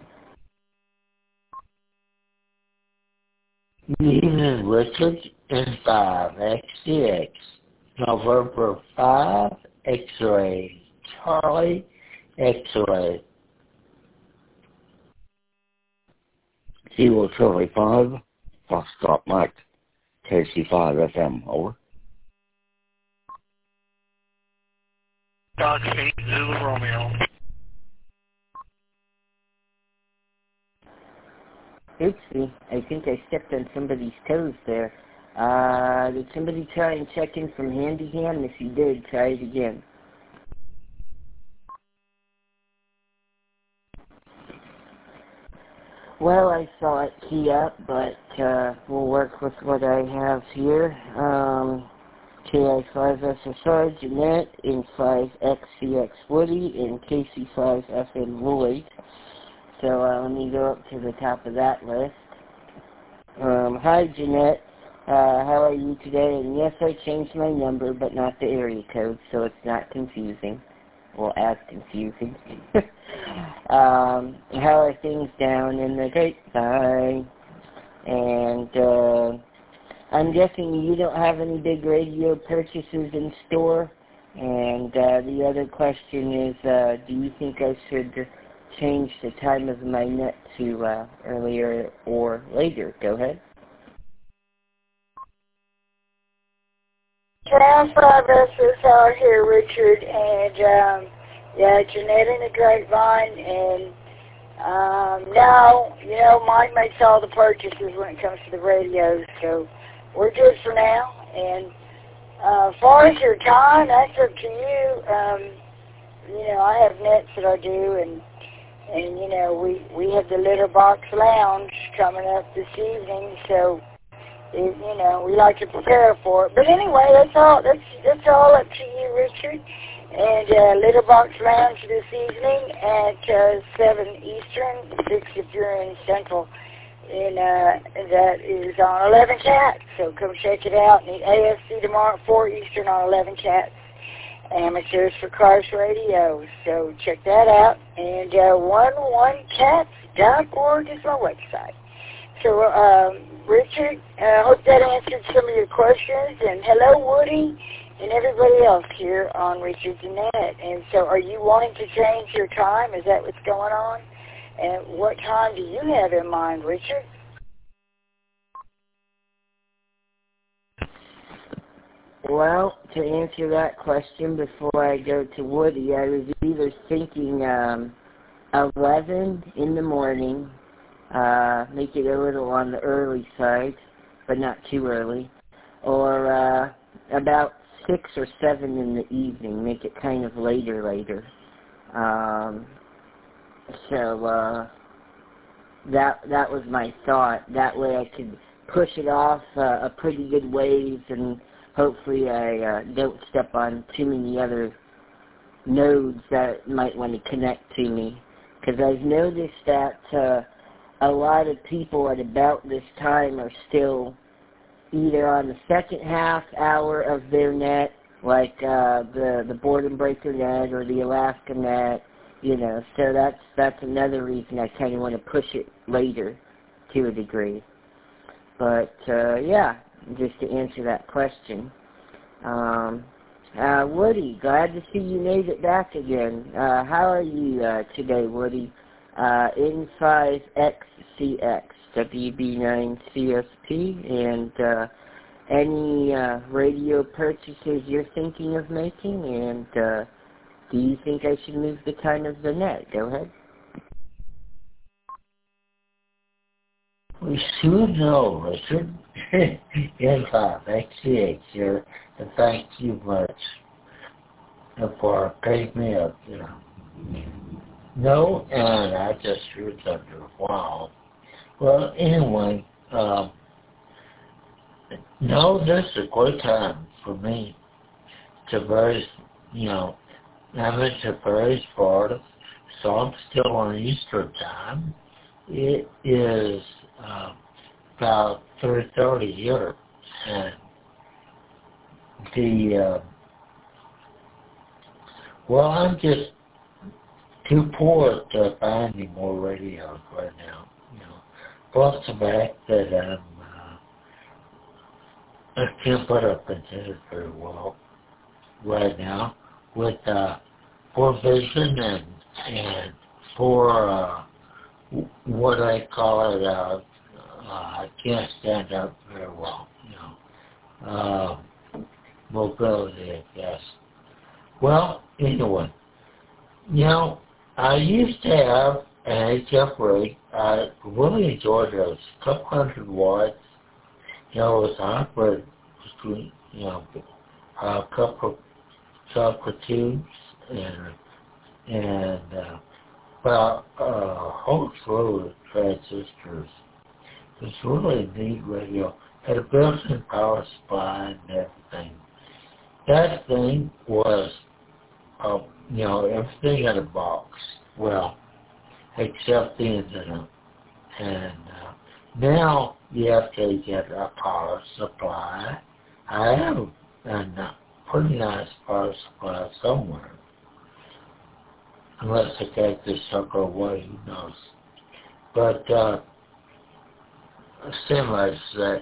This is Richard in five X D X, November five, X-ray, Charlie, X-ray. Zero Charlie five, Foxtrot Mike, K C five F M, over. Dodge eight, Zulu Romeo. Oopsie, I think I stepped on somebody's toes there. Uh, did somebody try and check in from Handyham? If you did, try it again. Well, I saw it key up, but uh, we'll work with what I have here. Um, K I five S S R, Jeanette, in five X C X Woody, and K C five F M Lloyd. So uh, let me go up to the top of that list. Um, hi, Jeanette. Uh, how are you today? And yes, I changed my number, but not the area code, so it's not confusing. well, as confusing. um, how are things down in the grapevine? And uh, I'm guessing you don't have any big radio purchases in store. And uh, the other question is, uh, do you think I should change the time of my net to uh, earlier or later? Go ahead. Transcribers is out here, Richard, and um, yeah, Jeanette in the grapevine, and um, now, you know, Mike makes all the purchases when it comes to the radios, so we're good for now. And uh, as far as your time, that's up to you. Um, you know, I have nets that I do, and and you know, we we have the Litter Box Lounge coming up this evening, so. It, you know, we like to prepare for it. But anyway, that's all. That's that's all up to you, Richard. And uh, Litter Box Lounge this evening at uh, seven Eastern, six if you're in Central. And uh, that is on eleven Cats. So come check it out. And the A S C tomorrow at four Eastern on eleven Cats. Amateurs for Cars Radio. So check that out. And uh, eleven cats dot org is my website. So, um, Richard, I uh, hope that answered some of your questions. And hello, Woody, and everybody else here on Richard's Net. And so are you wanting to change your time? Is that what's going on? And what time do you have in mind, Richard? Well, to answer that question before I go to Woody, I was either thinking um, eleven in the morning, Uh, make it a little on the early side, but not too early, or uh, about six or seven in the evening, make it kind of later, later. Um, so uh, that that was my thought. That way I could push it off uh, a pretty good ways, and hopefully I uh, don't step on too many other nodes that might want to connect to me, because I've noticed that Uh, a lot of people at about this time are still either on the second half hour of their net, like uh, the the Boredom Breaker net or the Alaska net, you know. So that's that's another reason I kind of want to push it later, to a degree. But uh, yeah, just to answer that question, um, uh, Woody, glad to see you made it back again. Uh, how are you uh, today, Woody? Uh, N five X C X, W B nine C S P, and uh, any uh, radio purchases you're thinking of making, and uh, do you think I should move the time of the net? Go ahead. We sure know, Richard. N five X C X here, and thank you much for paying me up, you know. No, and I just heard under a while. Well, anyway, um, no, this is a great time for me to very, you know, I'm in Tavares, Florida, so I'm still on Eastern time. It is uh, about three thirty here, and the, uh, well, I'm just too poor to buy any more radios right now, you know. Plus the fact that I'm, uh, I can't put up antennas very well right now with uh, poor vision and and poor uh, what I call it. Uh, uh, I can't stand up very well, you know. Uh, mobility, I guess. Well, anyway, you know, I used to have an H F rate. I really enjoyed those. A couple hundred watts. You know, it was a hybrid between, you know, a couple copper tubes and and uh, about a whole slew of transistors. It was really a neat radio. Had a built-in power supply and everything. That thing was, uh, you know, everything in a box. Well, except the antenna. And uh, now you have to get a power supply. I have a pretty nice power supply somewhere. unless I get this sucker away, who knows. But, uh, same as that.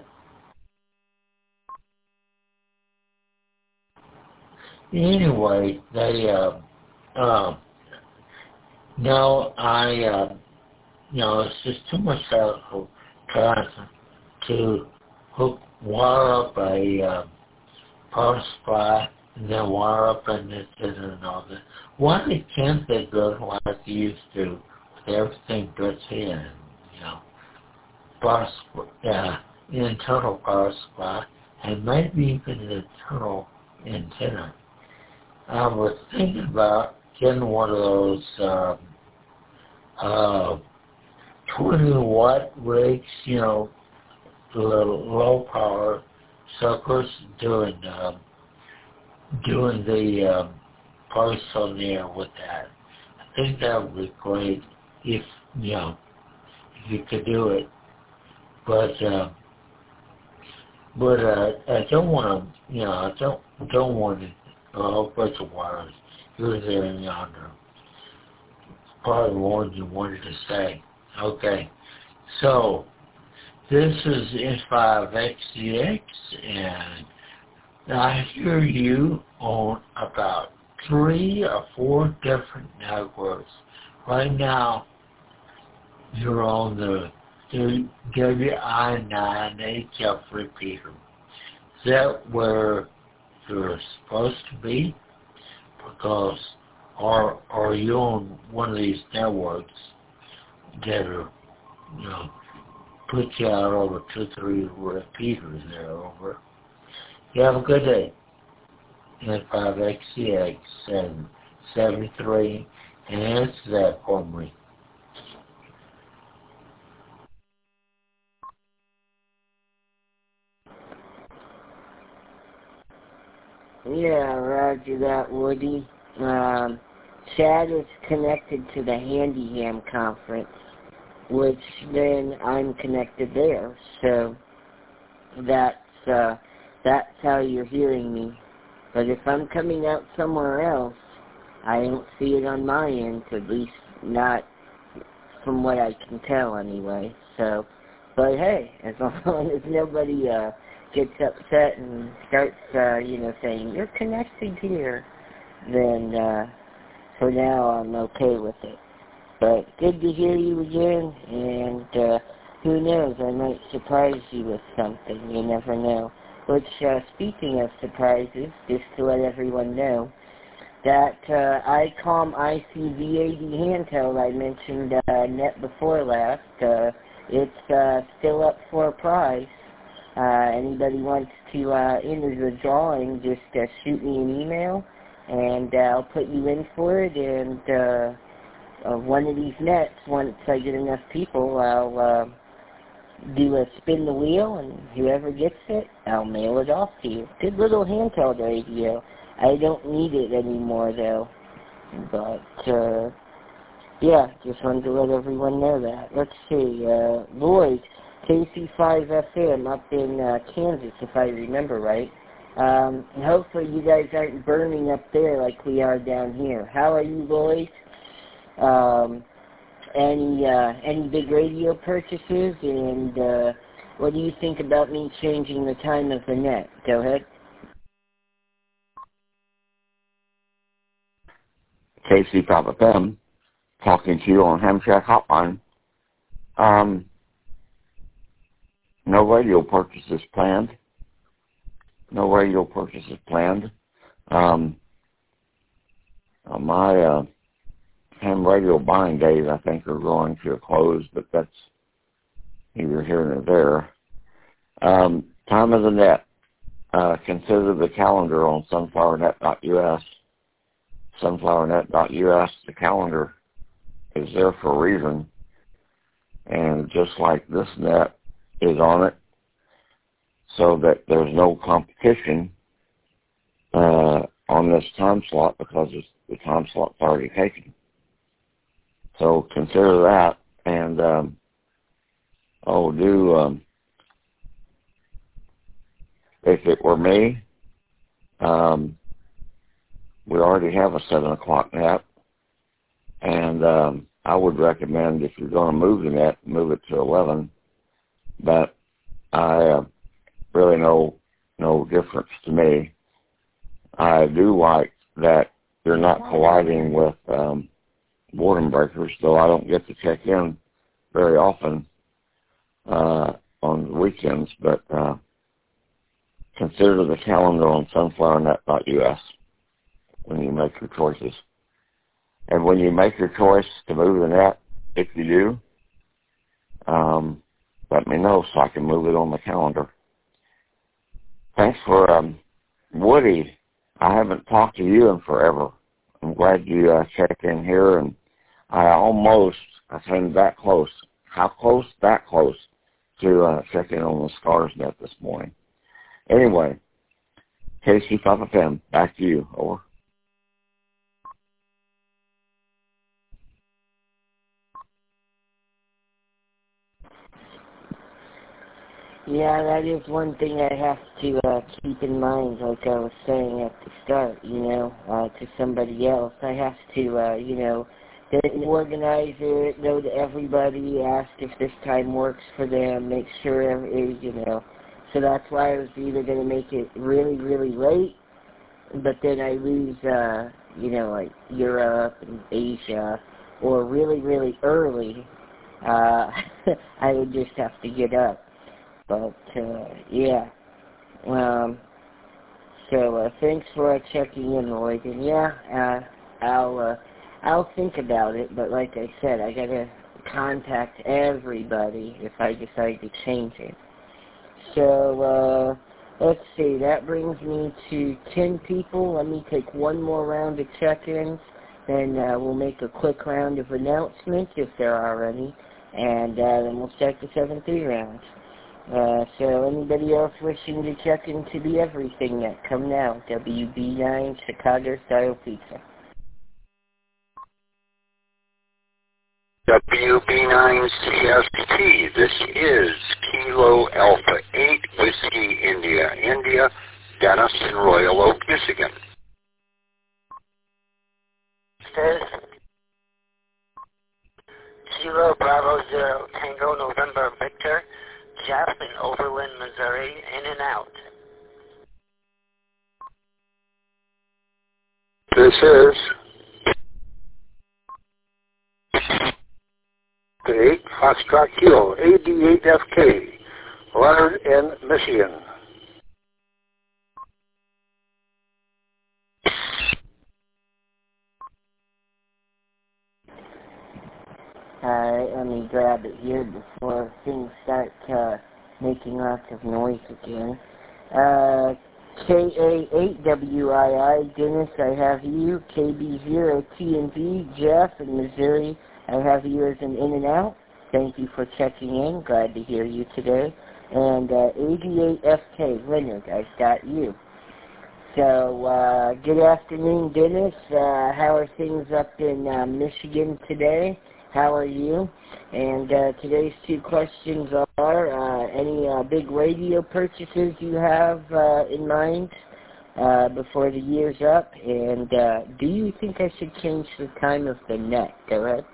Anyway, they, uh, uh, no, I, uh, you know, it's just too much hassle trying to hook, wire up a, uh, power supply, and then wire up and this and all that. Why they can't they go like they used to with everything built in, you know, power supply, uh, internal power supply, and maybe even an internal antenna. I was thinking about getting one of those um, uh, twenty watt rigs, you know, little low power suckers doing um, doing the um, parts on there with that. I think that would be great if, you know, if you could do it. But uh, but uh, I don't want to, you know, I don't don't want to, a whole bunch of wires here, there, and yonder. Probably more than you wanted to say. Okay, so this is S five X Z X, and I hear you on about three or four different networks. Right now, you're on the W I nine H F repeater. Is that where you're supposed to be? Because are are you on one of these networks that are, you know, put you out over two, three repeaters there over? You have a good day. S five X C X seven seventy-three, and answer that for me. Yeah, roger that, Woody. Um, Chad is connected to the Handyham conference, which then I'm connected there. So that's uh, that's how you're hearing me. But if I'm coming out somewhere else, I don't see it on my end, at least not from what I can tell anyway. So, but hey, as long as nobody uh, gets upset and starts, uh, you know, saying, you're connected here, then uh, for now I'm okay with it. But good to hear you again, and uh, who knows, I might surprise you with something. You never know. Which, uh, speaking of surprises, just to let everyone know, that uh, ICOM I C V eighty handheld I mentioned uh, net before last, uh, it's uh, still up for a prize. Uh, anybody wants to uh, enter the drawing, just uh, shoot me an email, and uh, I'll put you in for it, and uh, uh, one of these nets, once I get enough people, I'll uh, do a spin the wheel, and whoever gets it, I'll mail it off to you. Good little handheld radio. I don't need it anymore, though. But, uh, yeah, just wanted to let everyone know that. Let's see, uh, Lloyd, K C five F M up in uh, Kansas, if I remember right. Um, and hopefully you guys aren't burning up there like we are down here. How are you, Lloyd? Um, any, uh, any big radio purchases, and uh, what do you think about me changing the time of the net? Go ahead. K C five F M, talking to you on Hamshack Hotline. Um, no radio purchases planned. No radio purchases planned. Um, uh, my uh, ham radio buying days, I think, are going to a close, but that's neither here nor there. Um, time of the net. Uh, consider the calendar on sunflower net dot U S. sunflower net dot U S, the calendar is there for a reason, and just like this net is on it, so that there's no competition uh, on this time slot, because it's, the time slot's already taken. So consider that, and um, oh, do um, if it were me, um, we already have a seven o'clock net, And um, I would recommend if you're going to move the net, move it to eleven. But I uh, really no no difference to me. I do like that you're not colliding with um, boredom breakers, though I don't get to check in very often uh, on the weekends. But uh, consider the calendar on sunflower net dot U S when you make your choices. And when you make your choice to move the net, if you do, um, let me know so I can move it on the calendar. Thanks for um, Woody. I haven't talked to you in forever. I'm glad you uh, checked in here, and I almost, I came that close. How close? That close to uh, checking on the Scars net this morning. Anyway, K C five F M, back to you. Over. Yeah, that is one thing I have to uh, keep in mind, like I was saying at the start, you know, uh, to somebody else. I have to, uh, you know, organize it, go to everybody, ask if this time works for them, make sure, you know. So that's why I was either going to make it really, really late, but then I lose, uh, you know, like Europe and Asia, or really, really early. Uh, I would just have to get up. But, uh, yeah. Um, so, uh, thanks for uh, checking in, Lloyd. And, yeah, uh, I'll, uh, I'll think about it. But like I said, I gotta contact everybody if I decide to change it. So, uh, let's see. That brings me to ten people. Let me take one more round of check-ins. Then, uh, we'll make a quick round of announcements if there are any. And, uh, then we'll start the seven three rounds. Uh, so anybody else wishing to check into the everything net, come now. W B nine Chicago Style Pizza. W B nine C S T, this is Kilo Alpha eight Whiskey India, India, Dennis in Royal Oak, Michigan. Says Kilo Bravo Zero Tango November Victor, Jeff in Overland, Missouri, in and out. This is the eight Foxtrot Kilo, A D eight F K, Leonard in Michigan. Alright, let me grab it here before things start uh, making lots of noise again. Uh, K A eight W I I, Dennis, I have you. K B zero T and V, Jeff in Missouri, I have you as an in and out. Thank you for checking in. Glad to hear you today. And uh, A D eight F K, Leonard, I've got you. So, uh, good afternoon, Dennis. Uh, how are things up in uh, Michigan today? How are you? And uh, today's two questions are, uh, any uh, big radio purchases you have uh, in mind uh, before the year's up? And uh, do you think I should change the time of the net? Go ahead.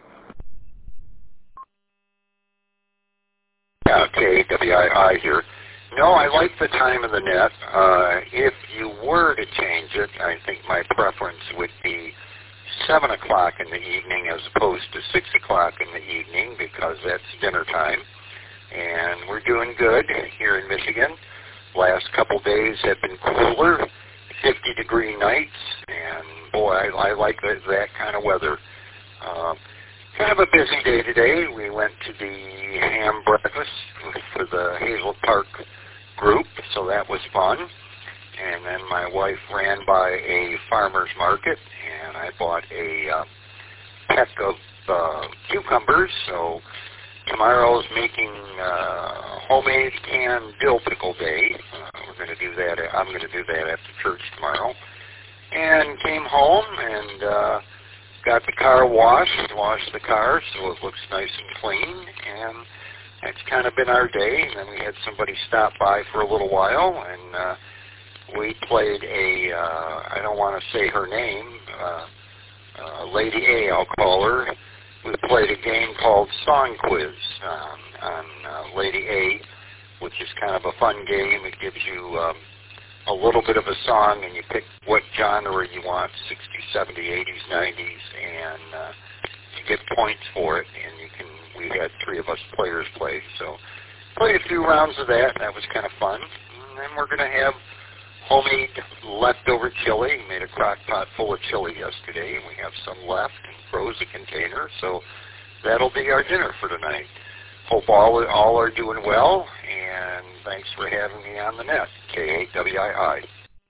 Okay, W I I here. No, I like the time of the net. Uh, if you were to change it, I think my preference would be seven o'clock in the evening as opposed to six o'clock in the evening because that's dinner time. And we're doing good here in Michigan. Last couple days have been cooler, fifty degree nights, and boy, I, I like that, that kind of weather. Uh, kind of a busy day today. We went to the ham breakfast for the Hazel Park group, so that was fun. And then my wife ran by a farmer's market, and I bought a uh, peck of uh, cucumbers. So tomorrow's making uh, homemade canned dill pickle day. Uh, we're going to do that. I'm going to do that after church tomorrow. And came home and uh, got the car washed, washed the car so it looks nice and clean. And that's kind of been our day. And then we had somebody stop by for a little while, and uh, we played a, uh, I don't want to say her name, uh, uh, Lady A, I'll call her. We played a game called Song Quiz um, on uh, Lady A, which is kind of a fun game. It gives you um, a little bit of a song, and you pick what genre you want, sixties, seventies, eighties, nineties, and uh, you get points for it. And you can. We had three of us players play, so played a few rounds of that, and that was kind of fun. And then we're going to have homemade leftover chili. We made a crock pot full of chili yesterday, and we have some left and froze a container, so that'll be our dinner for tonight. Hope all all are doing well, and thanks for having me on the net. K A W I I.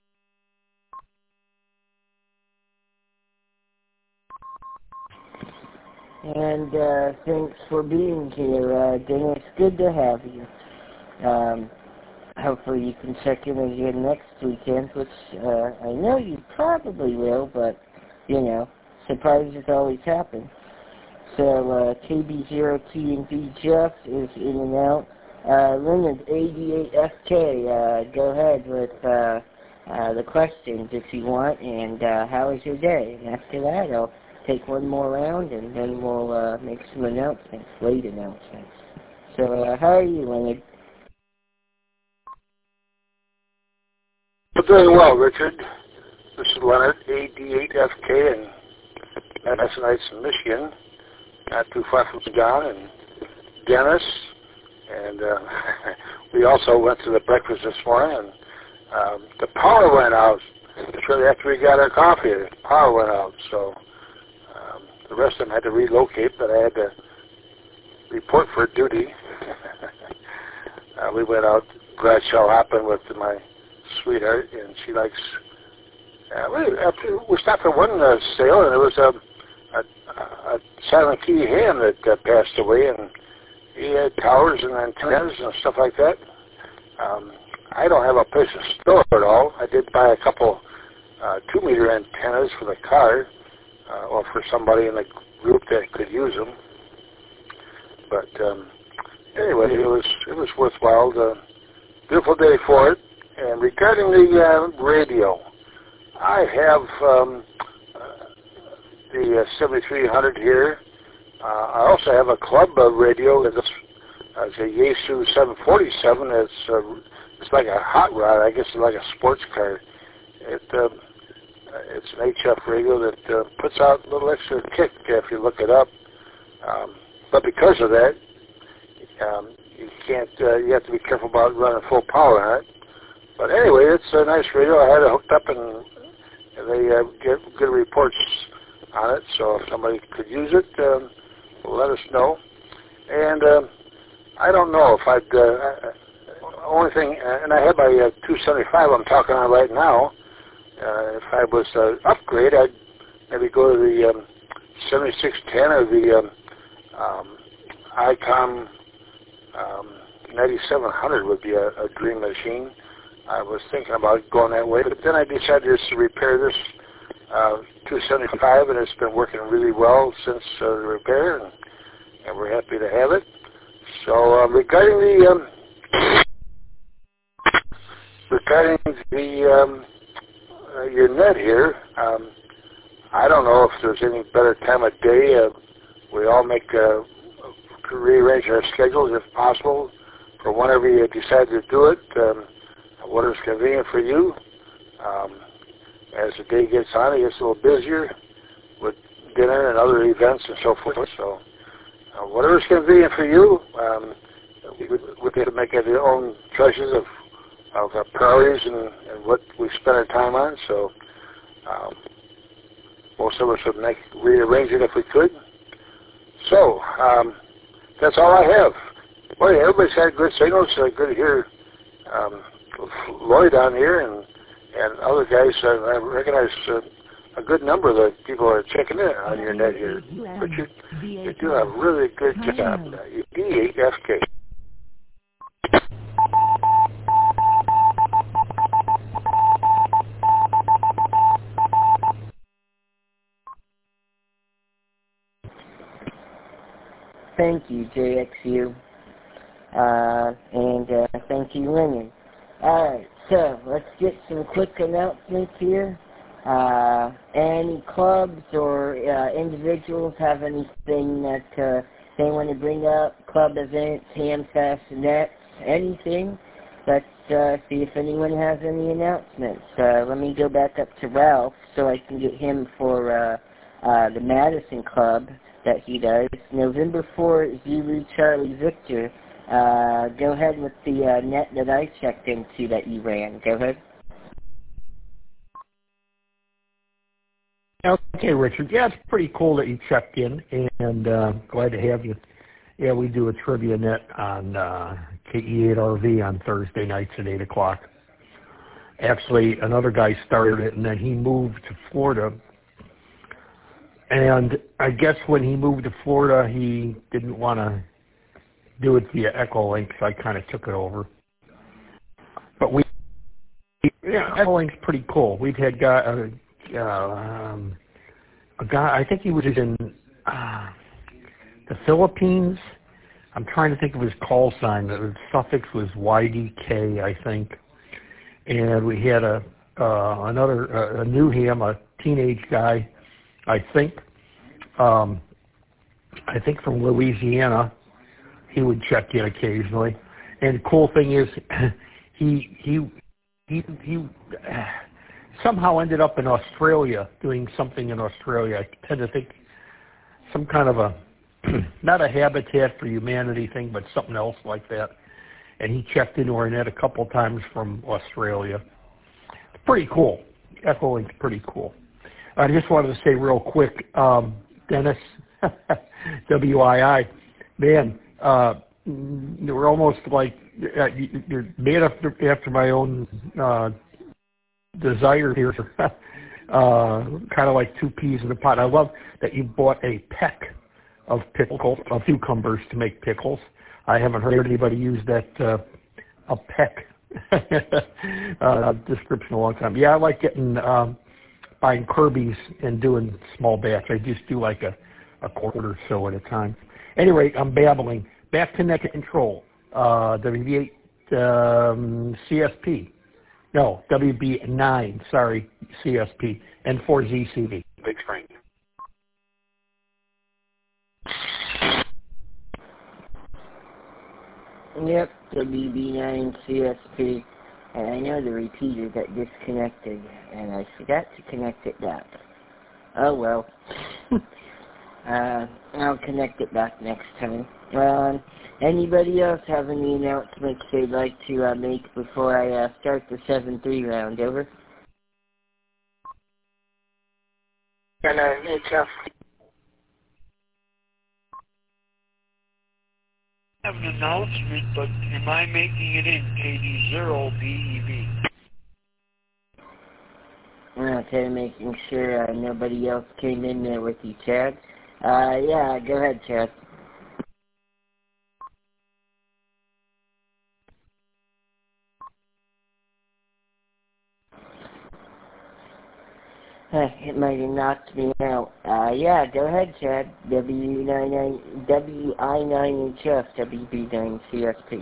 And uh, thanks for being here, uh, Dennis. Good to have you. Um, hopefully you can check in again next weekend, which uh, I know you probably will, but, you know, surprises always happen. So uh, K B zero T and V Jeff is in and out. Uh, Leonard A D eight F K, uh, go ahead with uh, uh, the questions if you want, and uh, how was your day? And after that, I'll take one more round, and then we'll uh, make some announcements, late announcements. So uh, how are you, Leonard? Very well, Richard. This is Leonard, A D eight F K, in Madison Heights, Michigan. Not too far from John and Dennis. And uh, we also went to the breakfast this morning, and um, the power went out. Shortly after we got our coffee, the power went out. So um, the rest of them had to relocate, but I had to report for duty. uh, we went out garage sale hopping with my sweetheart, and she likes. Uh, we, after, we stopped at one uh, sale, and there was a, a, a silent key ham that uh, passed away, and he had towers and antennas and stuff like that. Um, I don't have a place to store it all. I did buy a couple uh, two-meter antennas for the car, uh, or for somebody in the group that could use them. But um, anyway, it was it was worthwhile. The beautiful day for it. And regarding the uh, radio, I have um, uh, the uh, seventy-three hundred here. Uh, I also have a club uh, radio. It's, uh, it's a Yaesu seven forty-seven. It's uh, it's like a hot rod. I guess it's like a sports car. It uh, it's an H F radio that uh, puts out a little extra kick if you look it up. Um, but because of that, um, you can't. Uh, you have to be careful about running full power on it. But anyway, it's a nice radio. I had it hooked up, and they uh, get good reports on it. So if somebody could use it, um, let us know. And uh, I don't know if I'd. Uh, only thing, and I have my uh, two seventy-five I'm talking on right now. Uh, if I was to upgrade, I'd maybe go to the um, seventy-six ten or the um, um, ICOM um, ninety-seven hundred would be a, a dream machine. I was thinking about going that way, but then I decided just to repair this uh, two seventy-five, and it's been working really well since uh, the repair, and, and we're happy to have it. So uh, regarding the um, regarding the um, uh, your net here, um, I don't know if there's any better time of day. Uh, we all make uh, rearrange our schedules if possible for whenever you decide to do it. Um, What is convenient for you. Um, as the day gets on, it gets a little busier with dinner and other events and so forth. So uh, whatever is convenient for you, um, we we get to make our own choices of of our priorities and, and what we spend our time on. So um, most of us would make rearrange it if we could. So um, that's all I have. Well, yeah, everybody's had good signals. Uh, good to hear. Um, Lloyd on here and and other guys. Uh, I recognize uh, a good number of the people are checking in on your net here. But you, you do a really good job. Uh, D eight F K. Thank you, J X U. Uh, and uh, thank you, Leonard. Alright, so let's get some quick announcements here. Uh, any clubs or uh, individuals have anything that uh, they want to bring up? Club events, Hamfest, nets, anything? Let's uh, see if anyone has any announcements. Uh, let me go back up to Ralph so I can get him for uh, uh, the Madison Club that he does. November fourth, Zulu Charlie Victor. Uh, go ahead with the uh, net that I checked into that you ran. Go ahead. Okay, Richard. Yeah, it's pretty cool that you checked in, and uh, glad to have you. Yeah, we do a trivia net on uh, K E eight R V on Thursday nights at eight o'clock. Actually, another guy started it, and then he moved to Florida. And I guess when he moved to Florida, he didn't want to do it via Echolink, so I kind of took it over. But we, yeah, Echolink's pretty cool. We've had guy, uh, uh, um, a guy, I think he was in uh, the Philippines. I'm trying to think of his call sign. The suffix was Y D K, I think. And we had a uh, another uh, a new ham, a teenage guy, I think. Um, I think from Louisiana. He would check in occasionally. And the cool thing is, he he he he somehow ended up in Australia doing something in Australia. I tend to think some kind of a not a Habitat for Humanity thing, but something else like that. And he checked into our net a couple times from Australia. It's pretty cool. Echolink's pretty cool. I just wanted to say real quick, um, Dennis, W I I, man, uh, we're almost like, uh, you're made after, after my own uh, desire here. uh, kind of like two peas in a pot. I love that you bought a peck of pickles, of cucumbers to make pickles. I haven't heard anybody use that uh, a peck uh, description in a long time. Yeah, I like getting um, buying Kirby's and doing small batch. I just do like a, a quarter or so at a time. Anyway, I'm babbling. Back to net control. Uh, W B eight um, C S P. No, W B nine. Sorry, C S P and four Z C V. Big screen. Yep, W B nine C S P, and I know the repeater got disconnected, and I forgot to connect it back. Oh well. uh, I'll connect it back next time. Um, anybody else have any announcements they'd like to uh, make before I uh, start the seven three round? Over. And uh, H F. I have an announcement, but am I making it in K D zero B E V? Okay, making sure uh, nobody else came in there with you, Chad. Uh, yeah, go ahead, Chad. It might have knocked me out. Uh, yeah, go ahead, Chad. W nine W I nine H F, W B nine C S P.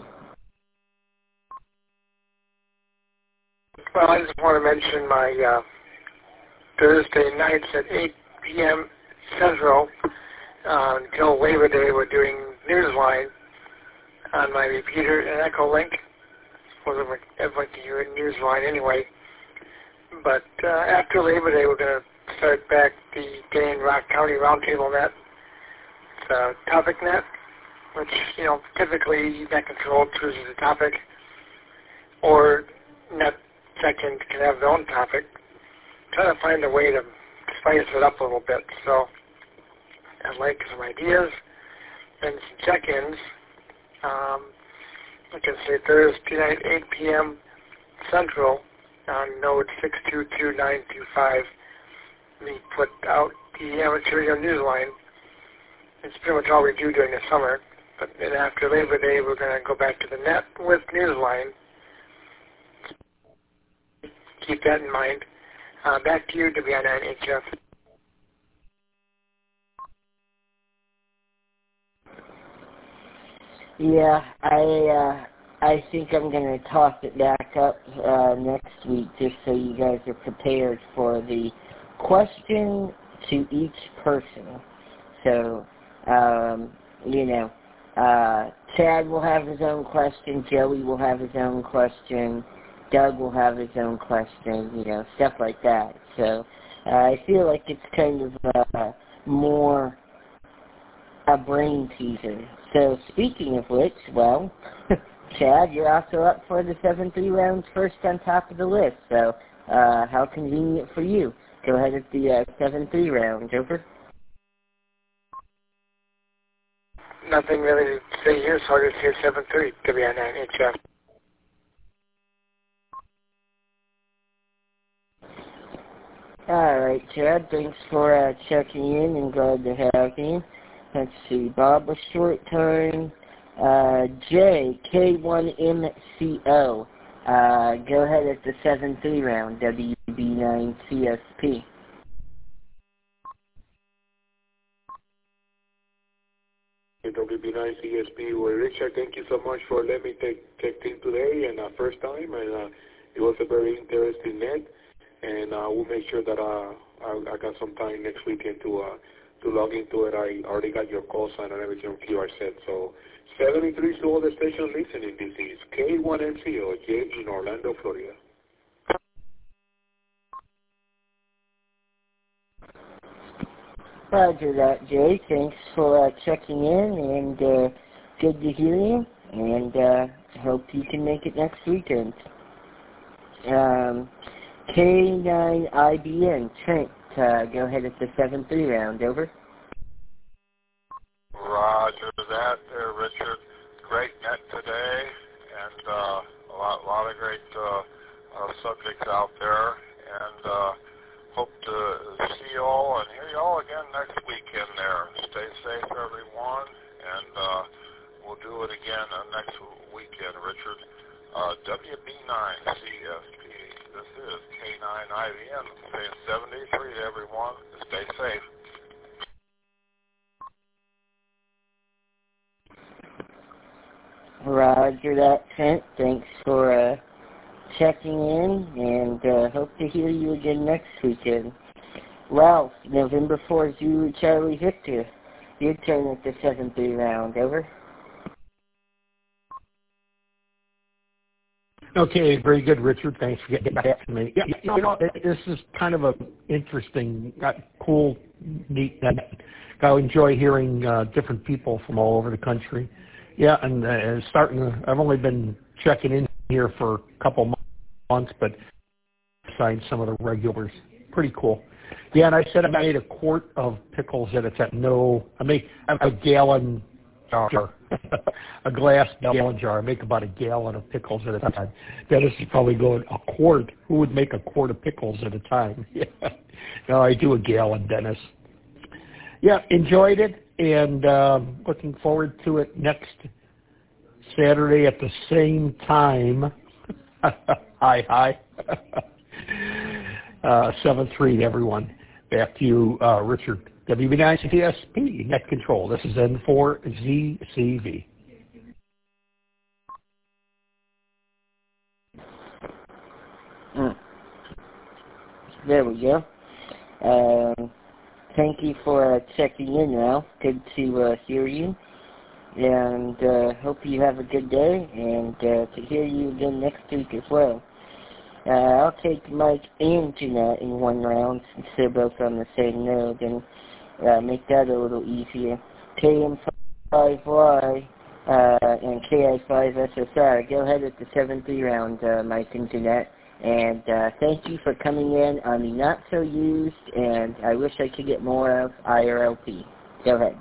Well, I just want to mention my uh, Thursday nights at eight p m Central uh, until Labor Day. We're doing Newsline on my repeater and Echolink. Well, I'd like to hear Newsline anyway. But uh, after Labor Day, we're going to start back the Day in Rock County Roundtable Net. It's a topic net, which, you know, typically net control chooses a topic, or net check-in can have their own topic. Try to find a way to spice it up a little bit. So I'd like some ideas and some check-ins. Um, I can say Thursday night, eight p m Central, on node six two two nine two five, we put out the amateur radio newsline. It's pretty much all we do during the summer. But then after Labor Day, we're going to go back to the net with newsline. Keep that in mind. Uh, back to you, W I nine H F. Yeah, I uh, I think I'm going to toss it back up uh, next week just so you guys are prepared for the question to each person. So, um, you know, uh, Chad will have his own question, Joey will have his own question, Doug will have his own question, you know, stuff like that. So uh, I feel like it's kind of uh, more a brain teaser. So speaking of which, well, Chad, you're also up for the seven three rounds first on top of the list. So uh, how convenient for you. Go ahead at the uh, seven three round. Over. Nothing really to say here, so I'll just hear seven three to be on that H F. All right, Chad, thanks for uh, checking in and glad to have you. Let's see, Bob, a short time. Uh, J, K one M C O. Uh, go ahead at the seven three round, W B nine C S P. W B nine C S P. Well, Richard, thank you so much for letting me take take in today and uh, first time, and uh, it was a very interesting net, and uh, we'll make sure that uh, I, I got some time next weekend to uh, to log into it. I already got your call sign and everything on Q R set. So seventy-three to all the stations listening. This is K one M C O, J in Orlando, Florida. Roger that, Jay. Thanks for uh, checking in, and uh, good to hear you, and uh, hope you can make it next weekend. Um, K nine I B N, Trent, uh, go ahead at the seven three round. Over. Roger that there, Richard. Great net today, and uh, a lot, lot of great uh, uh, subjects out there, and uh, hope to see you all and hear you all again next weekend there. Stay safe, everyone, and uh, we'll do it again uh, next weekend, Richard. Uh, W B nine C S P. This is K nine I B N saying seventy-three to everyone. Stay safe. Roger that, Trent. Thanks for uh, checking in, and uh, hope to hear you again next weekend. Ralph, November fourth, Zulu Charlie Victor. Your turn at the seven three round. Over. Okay, very good, Richard. Thanks for getting back to me. Yeah, you know, this is kind of a interesting, uh, cool, neat. Uh, I enjoy hearing uh, different people from all over the country. Yeah, and uh, starting. To, I've only been checking in here for a couple months, but signed some of the regulars. Pretty cool. Yeah, and I said I made a quart of pickles at a time. No, I make a gallon jar, a glass gallon jar. I make about a gallon of pickles at a time. Dennis is probably going, a quart? Who would make a quart of pickles at a time? Yeah. No, I do a gallon, Dennis. Yeah, enjoyed it, and uh, looking forward to it next Saturday at the same time. Hi, hi. uh, seven three, everyone. Back to you, uh, Richard. W B nine C S P, Net Control. This is N four Z C V. Mm. There we go. Um, thank you for uh, checking in, Ralph. Good to uh, hear you. And uh, hope you have a good day, and uh, to hear you again next week as well. Uh, I'll take Mike and Jeanette in one round since they're both on the same node, and uh, make that a little easier. K M five Y uh, and K I five S S R. Go ahead at the seven three round, uh, Mike and Jeanette. And uh, thank you for coming in on the not so used, and I wish I could get more of I R L P. Go ahead.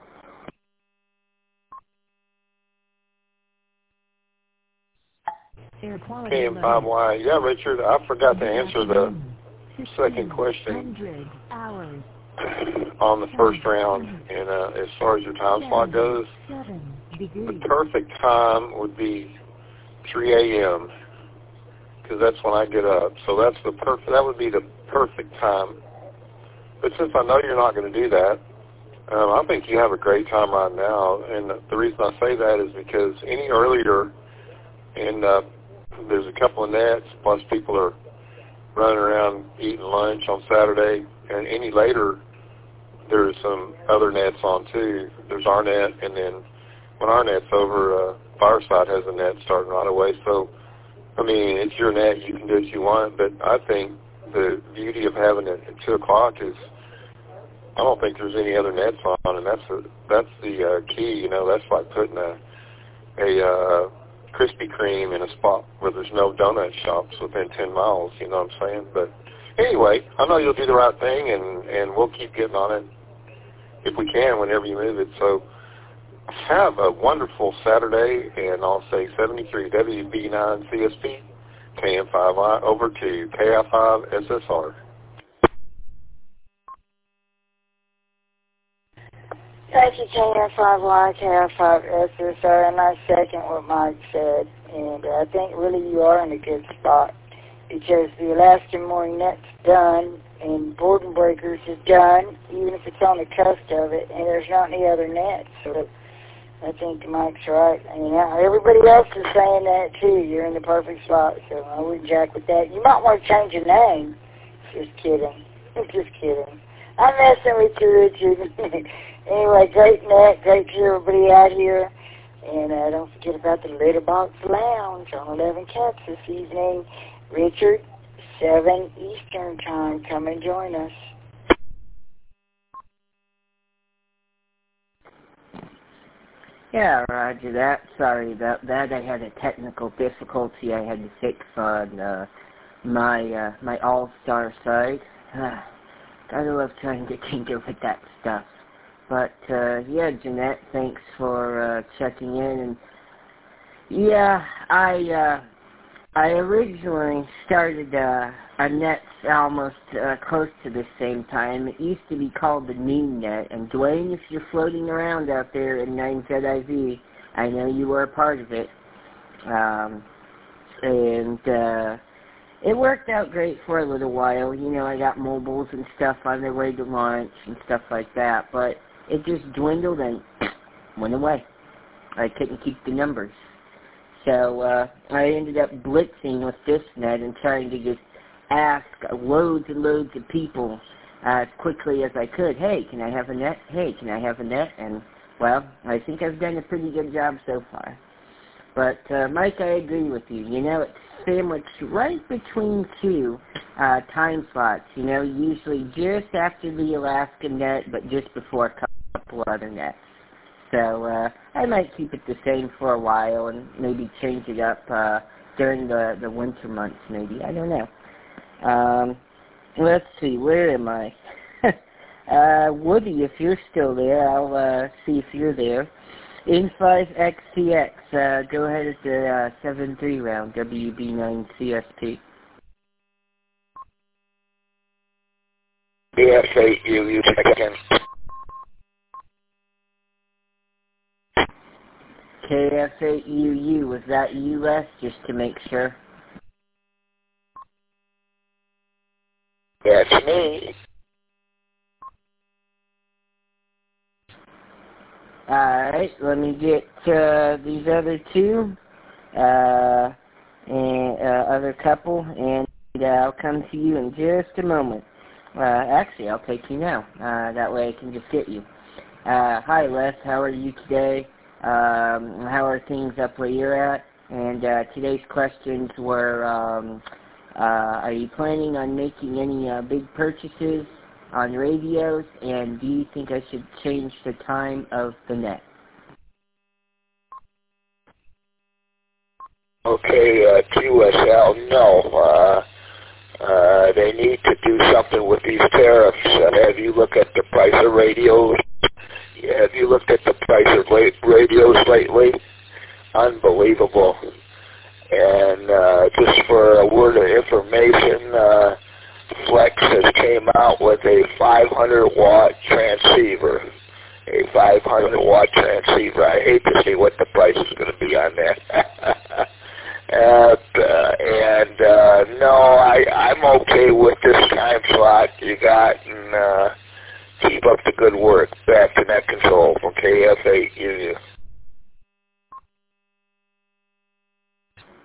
K M five Y. Yeah, Richard, I forgot to answer the second question on the first round. And uh, as far as your time slot goes, the perfect time would be three a.m. because that's when I get up. So that's the perfect. That would be the perfect time. But since I know you're not going to do that, um, I think you have a great time right now. And the reason I say that is because any earlier and uh, there's a couple of nets, plus people are running around eating lunch on Saturday, and any later, there's some other nets on too. There's our net, and then when our net's over, uh, Fireside has a net starting right away. So, I mean, it's your net. You can do what you want, but I think the beauty of having it at two o'clock is I don't think there's any other nets on, and that's a, that's the uh, key. You know, that's like putting a a uh, Krispy Kreme in a spot where there's no donut shops within ten miles. You know what I'm saying? But anyway, I know you'll do the right thing, and and we'll keep getting on it if we can whenever you move it. So have a wonderful Saturday, and I'll say seventy-three W B nine C S P, K M five I over to K I five S S R. Thank you, K F five Y, K F five S S R, and I second what Mike said. And I think really you are in a good spot because the Alaskan mooring net's done and boarding breakers is done, even if it's on the cusp of it, and there's not any other nets. So I think Mike's right. And everybody else is saying that too. You're in the perfect spot, so I wouldn't jack with that. You might want to change your name. Just kidding. Just kidding. I'm messing with you, Richard. Anyway, great net, great to see everybody out here. And uh, don't forget about the Litterbox Lounge on eleven Cats this evening. Richard, seven Eastern Time. Come and join us. Yeah, roger that. Sorry about that. I had a technical difficulty I had to fix on uh, my uh, my All-Star site. Gotta love trying to tinker with that stuff. But, uh, yeah, Jeanette, thanks for uh, checking in. And, yeah, I uh, I originally started uh, a net almost uh, close to the same time. It used to be called the Noon Net. And, Dwayne, if you're floating around out there in nine Z I V, I know you were a part of it. Um, and, uh... It worked out great for a little while. You know, I got mobiles and stuff on their way to lunch and stuff like that, but it just dwindled and went away. I couldn't keep the numbers. So uh, I ended up blitzing with this net and trying to just ask loads and loads of people uh, as quickly as I could, hey, can I have a net? Hey, can I have a net? And, well, I think I've done a pretty good job so far. But, uh, Mike, I agree with you. You know, it's sandwiched right between two uh, time slots, you know, usually just after the Alaska net, but just before a couple other nets. So uh, I might keep it the same for a while and maybe change it up uh, during the, the winter months, maybe. I don't know. Um, let's see, where am I? uh, Woody, if you're still there, I'll uh, see if you're there. N five X T X, uh, go ahead at the uh, seven three round, W B nine C S P. B S eight U U, again. K F eight U U, was that U S, just to make sure? That's me. Alright, let me get uh, these other two, uh, and uh, other couple, and uh, I'll come to you in just a moment. Uh, actually, I'll take you now. Uh, that way I can just get you. Uh, hi, Les. How are you today? Um, how are things up where you're at? And uh, today's questions were, um, uh, are you planning on making any uh, big purchases on radios, and do you think I should change the time of the net? Okay, uh, Q S L, no. Uh, uh, they need to do something with these tariffs. Uh, have you looked at the price of radios? Have you looked at the price of radios lately? Unbelievable. And uh, just for a word of information, uh, Flex has came out with a five hundred watt transceiver. A five hundred watt transceiver. I hate to see what the price is going to be on that. and uh, and uh, no, I, I'm okay with this time slot you got, and uh, keep up the good work. Back to net control from K F eight U U.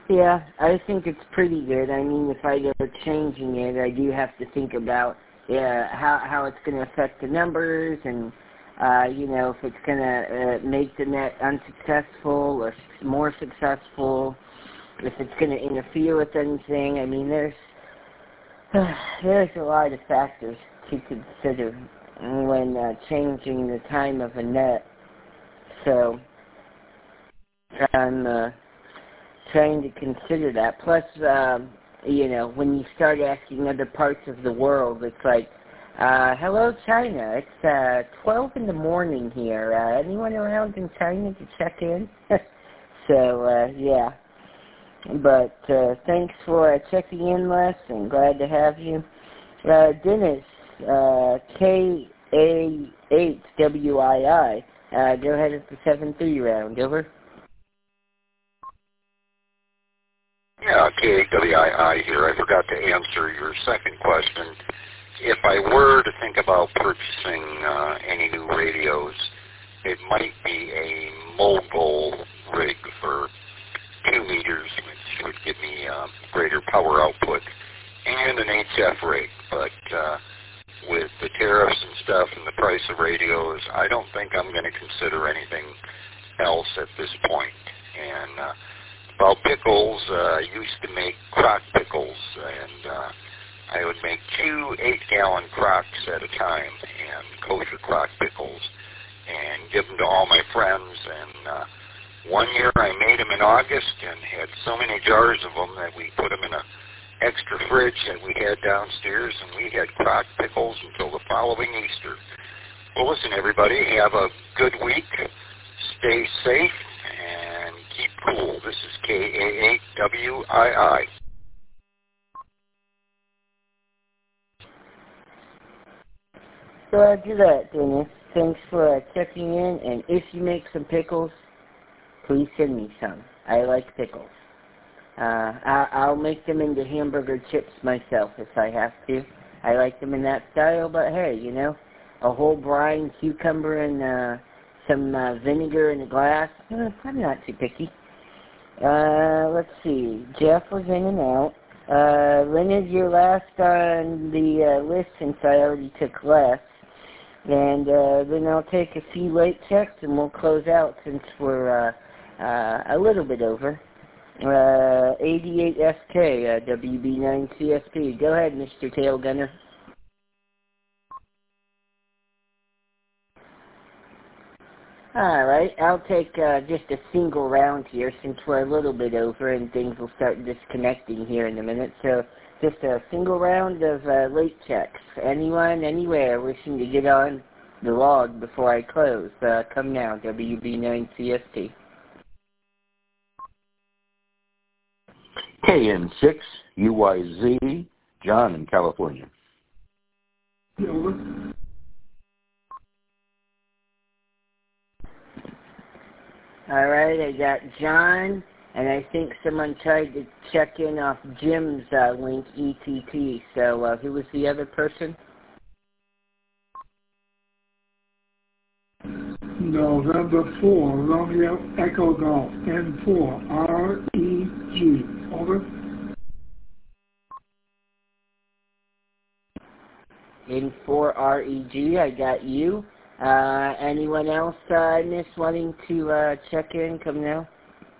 Yeah, I think it's pretty good. I mean, if I go changing it, I do have to think about yeah, how how it's going to affect the numbers, and uh, you know, if it's going to uh, make the net unsuccessful or more successful, if it's going to interfere with anything. I mean, there's uh, there's a lot of factors to consider when uh, changing the time of a net. So I'm uh, trying to consider that. Plus, um, you know, when you start asking other parts of the world, it's like, uh, hello, China. It's uh, twelve in the morning here. Uh, anyone around in China to check in? so, uh, yeah. But uh, thanks for uh, checking in, Les, and glad to have you. Uh, Dennis, uh, K A eight W I I, uh, go ahead at the seven three round. Over. Yeah, K A W I I here. I forgot to answer your second question. If I were to think about purchasing uh, any new radios, it might be a mogul rig for two meters, which would give me uh, greater power output, and an H F rig. But uh, with the tariffs and stuff and the price of radios, I don't think I'm going to consider anything else at this point. And uh, about pickles, uh, I used to make crock pickles, and uh, I would make two eight-gallon crocks at a time, and kosher crock pickles, and give them to all my friends. And uh, one year I made them in August and had so many jars of them that we put them in a extra fridge that we had downstairs, and we had crock pickles until the following Easter. Well, listen, everybody, have a good week. Stay safe and keep cool. This is K A eight W I I. Glad to do that, Dennis. Thanks for uh, checking in, and if you make some pickles, please send me some. I like pickles. Uh, I, I'll make them into hamburger chips myself if I have to. I like them in that style, but hey, you know, a whole brine cucumber and uh, some uh, vinegar in a glass, eh, I'm not too picky. Uh, let's see, Jeff was in and out. Uh, Leonard, you're last on the uh, list since I already took Les. And uh, then I'll take a few late checks and we'll close out since we're uh, uh, a little bit over. Uh, eighty-eight S K, uh, W B nine C S P. Go ahead, Mister Tail Gunner. All right, I'll take uh, just a single round here since we're a little bit over and things will start disconnecting here in a minute. So just a single round of uh, late checks. Anyone, anywhere wishing to get on the log before I close, uh, come now, W B nine C S T. K N six U Y Z, John in California. Over. All right, I got John, and I think someone tried to check in off Jim's uh, link, E T T. So uh, who was the other person? November four, Romeo Echo Golf, N four, R E G. Over. N four R E G, I got you. Uh, anyone else uh, in this wanting to uh, check in? Come now.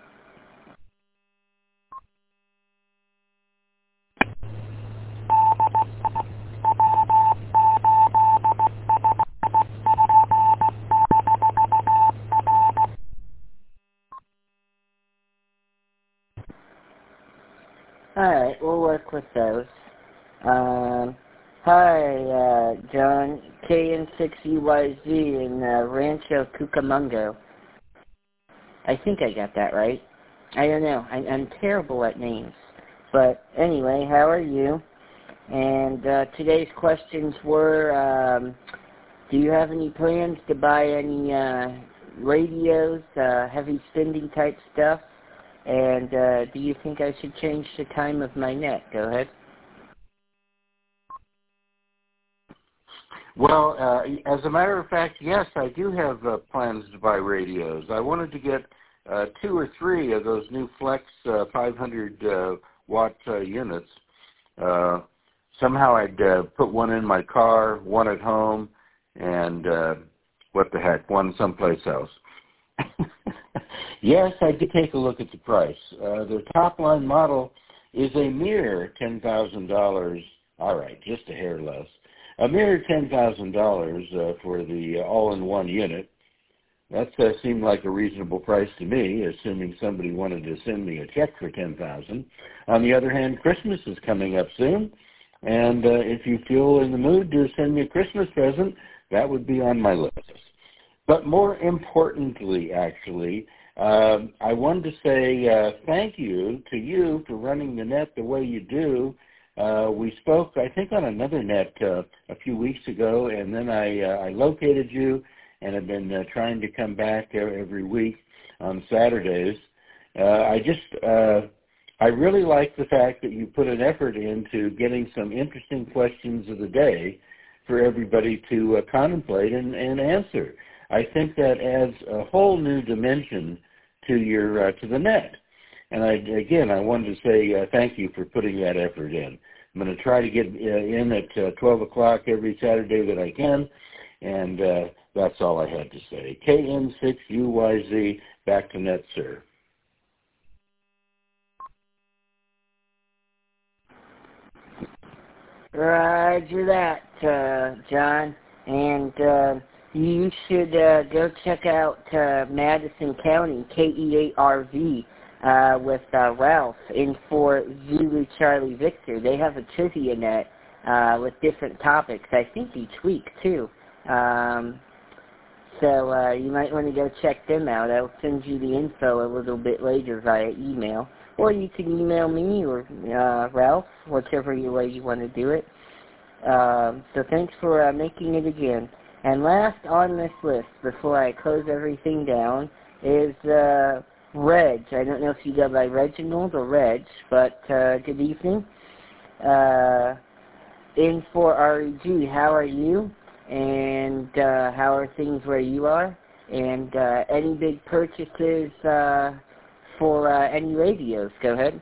Alright, we'll work with those. Um, hi, uh, John, K N six U Y Z in uh, Rancho Cucamonga. I think I got that right. I don't know. I, I'm terrible at names. But anyway, how are you? And uh, today's questions were, um, do you have any plans to buy any uh, radios, uh, heavy spending type stuff? And uh, do you think I should change the time of my net? Go ahead. Well, uh, as a matter of fact, yes, I do have uh, plans to buy radios. I wanted to get uh, two or three of those new Flex uh, five hundred uh, watt uh, units. Uh, somehow I'd uh, put one in my car, one at home, and uh, what the heck, one someplace else. Yes, I did take a look at the price. Uh, the top-line model is a mere ten thousand dollars. All right, just a hair less. A mere ten thousand dollars uh, for the uh, all-in-one unit. That uh, seemed like a reasonable price to me, assuming somebody wanted to send me a check for ten thousand dollars. On the other hand, Christmas is coming up soon, and uh, if you feel in the mood to send me a Christmas present, that would be on my list. But more importantly, actually, um, I wanted to say uh, thank you to you for running the net the way you do. Uh, we spoke, I think, on another net uh, a few weeks ago, and then I, uh, I located you and have been uh, trying to come back every week on Saturdays. Uh, I just, uh, I really like the fact that you put an effort into getting some interesting questions of the day for everybody to uh, contemplate and, and answer. I think that adds a whole new dimension to your uh, to the net. And I, again, I wanted to say uh, thank you for putting that effort in. I'm going to try to get uh, in at uh, twelve o'clock every Saturday that I can, and uh, that's all I had to say. K N six U Y Z, back to net, sir. Roger that, uh, John. And uh, you should uh, go check out uh, Madison County, K E A R V, uh, with uh, Ralph in for Zulu Charlie Victor. They have a trivia net uh, with different topics, I think each week, too. Um, so uh, you might want to go check them out. I'll send you the info a little bit later via email. Or you can email me or uh, Ralph, whichever way you want to do it. Um, so thanks for uh, making it again. And last on this list, before I close everything down, is uh, Reg. I don't know if you go by Reginald or Reg, but uh, good evening. Uh, in for R E G, how are you? And uh, how are things where you are? And uh, any big purchases uh, for uh, any radios? Go ahead.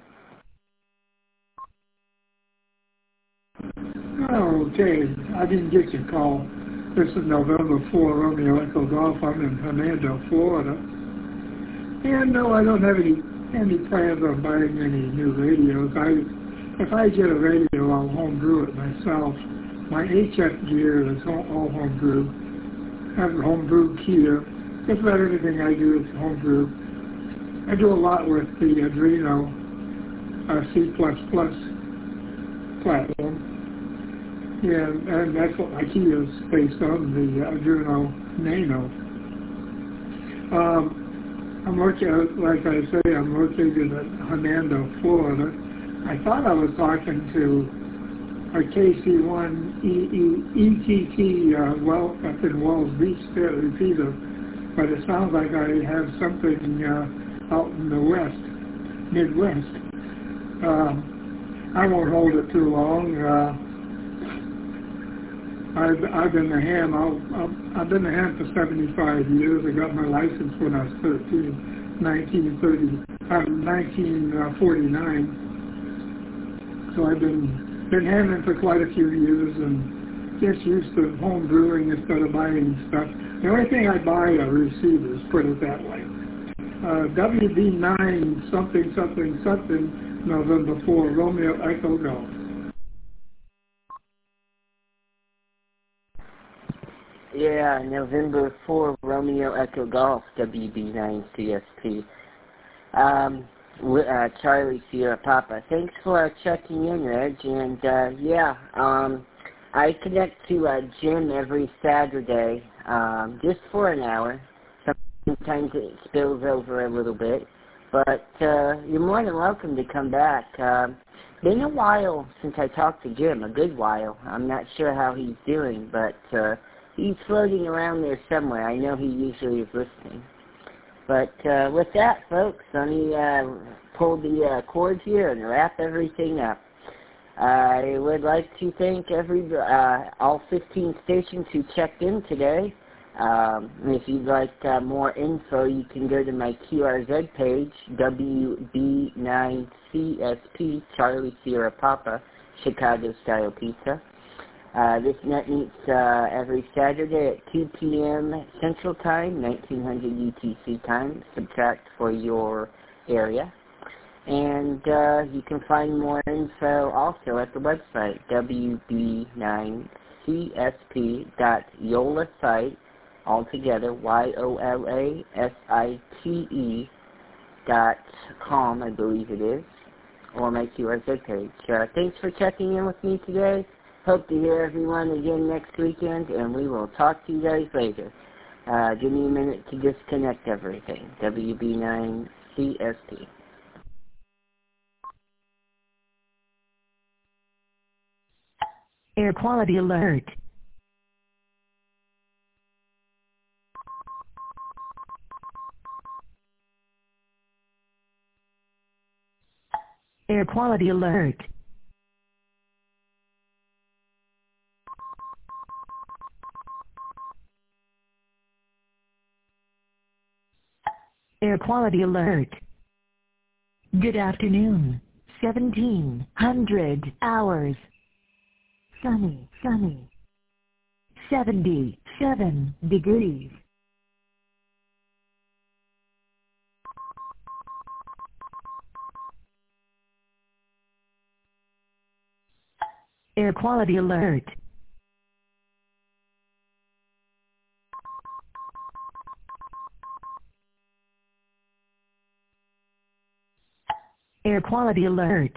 Okay, I didn't get your call. This is November fourth, Romeo Echo Golf. I'm in Hernando, Florida. And no, I don't have any any plans on buying any new radios. I, if I get a radio, I'll homebrew it myself. My H F gear is all, all homebrew. I have a homebrew Kia. Just about everything I do is homebrew. I do a lot with the Adreno uh, C plus plus platform. Yeah, and that's what my Kia is based on, the Adreno Nano. Um, I'm working, like I say, I'm located at Hernando, Florida. I thought I was talking to a K C one E T T uh, well, up in Wells Beach, there, repeater, but it sounds like I have something uh, out in the west, Midwest. Um, I won't hold it too long. Uh, I've, I've been a ham. I'll, I'll, I've been a ham for seventy-five years. I got my license when I was thirteen, nineteen thirty, uh, nineteen forty-nine. So I've been been hamming for quite a few years and just used to home brewing instead of buying stuff. The only thing I buy are receivers, put it that way. Uh, W B nine something something something November fourth, Romeo Echo Golf. Yeah, November fourth, Romeo Echo Golf, W B nine C S P. Um, uh, Charlie Sierra Papa. Thanks for uh, checking in, Reg. And, uh, yeah, um, I connect to uh, Jim every Saturday, um, just for an hour. Sometimes it spills over a little bit. But uh, you're more than welcome to come back. Uh, been a while since I talked to Jim, a good while. I'm not sure how he's doing, but uh, he's floating around there somewhere. I know he usually is listening. But uh, with that, folks, let me uh, pull the uh, cord here and wrap everything up. I would like to thank every uh, all fifteen stations who checked in today. Um, if you'd like uh, more info, you can go to my Q R Z page, W B nine C S P, Charlie Sierra Papa, Chicago Style Pizza. Uh, this net meets uh, every Saturday at two p m Central Time, nineteen hundred U T C time, subtract for your area. And uh, you can find more info also at the website, W B nine C S P dot Yola site, altogether, Y O L A S I T E dot com, I believe it is, or my Q R Z page. Uh, thanks for checking in with me today. Hope to hear everyone again next weekend, and we will talk to you guys later. Uh, give me a minute to disconnect everything. W B nine C S P. Air quality alert. Air quality alert. Air quality alert. Good afternoon. seventeen hundred hours. Sunny, sunny. seventy-seven degrees. Air quality alert. Air quality alert.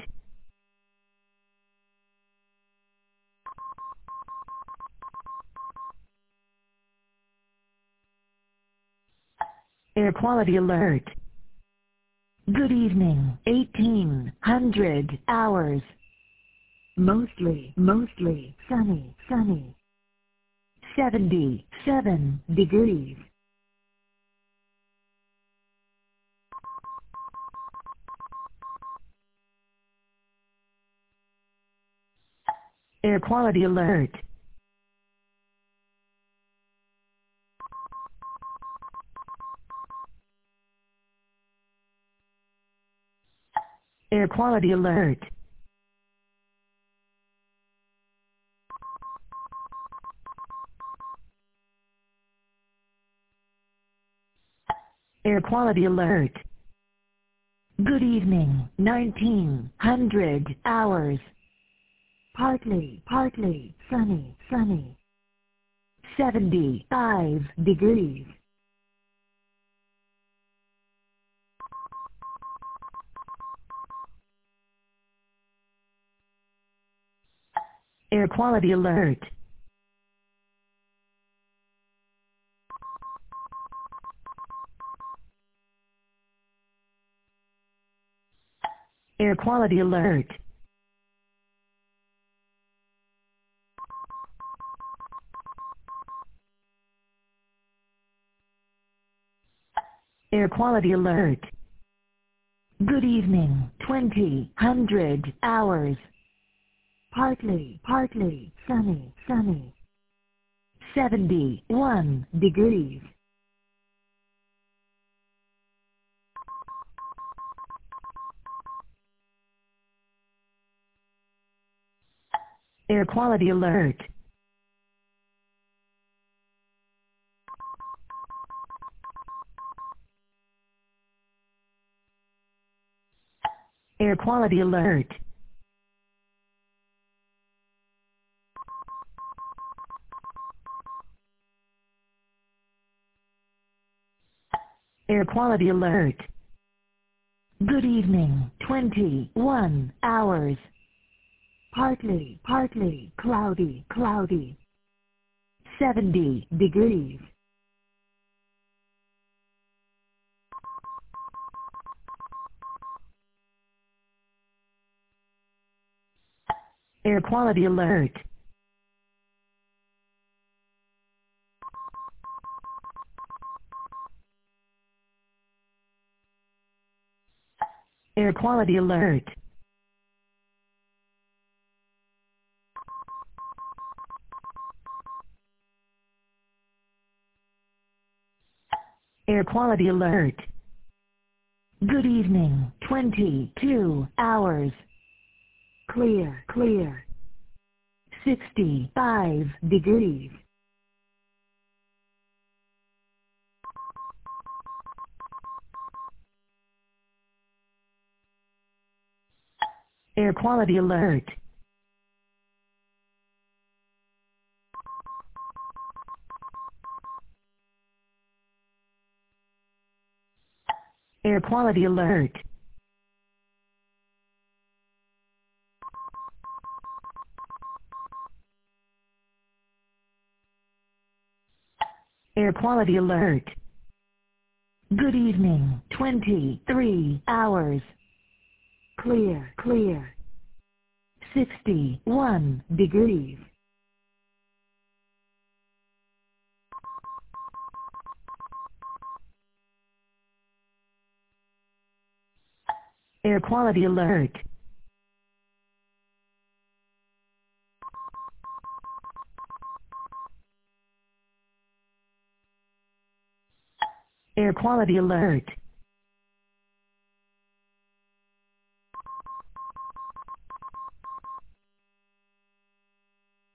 Air quality alert. Good evening. eighteen hundred hours. Mostly, mostly sunny, sunny. seventy-seven degrees. Air quality alert. Air quality alert. Air quality alert. Good evening. nineteen hundred hours. Partly, partly sunny, sunny. seventy-five degrees. Air quality alert. Air quality alert. Air quality alert. Good evening. twenty hundred hours. Partly, partly sunny, sunny. seventy-one degrees. Air quality alert. Air quality alert. Air quality alert. Good evening. twenty-one hours. Partly, partly cloudy, cloudy. seventy degrees. Air quality alert. Air quality alert. Air quality alert. Good evening, twenty-two hours. Clear, clear. sixty-five degrees. Air quality alert. Air quality alert. Air quality alert. Good evening, twenty-three hours. Clear, clear. sixty-one degrees. Air quality alert. Air quality alert.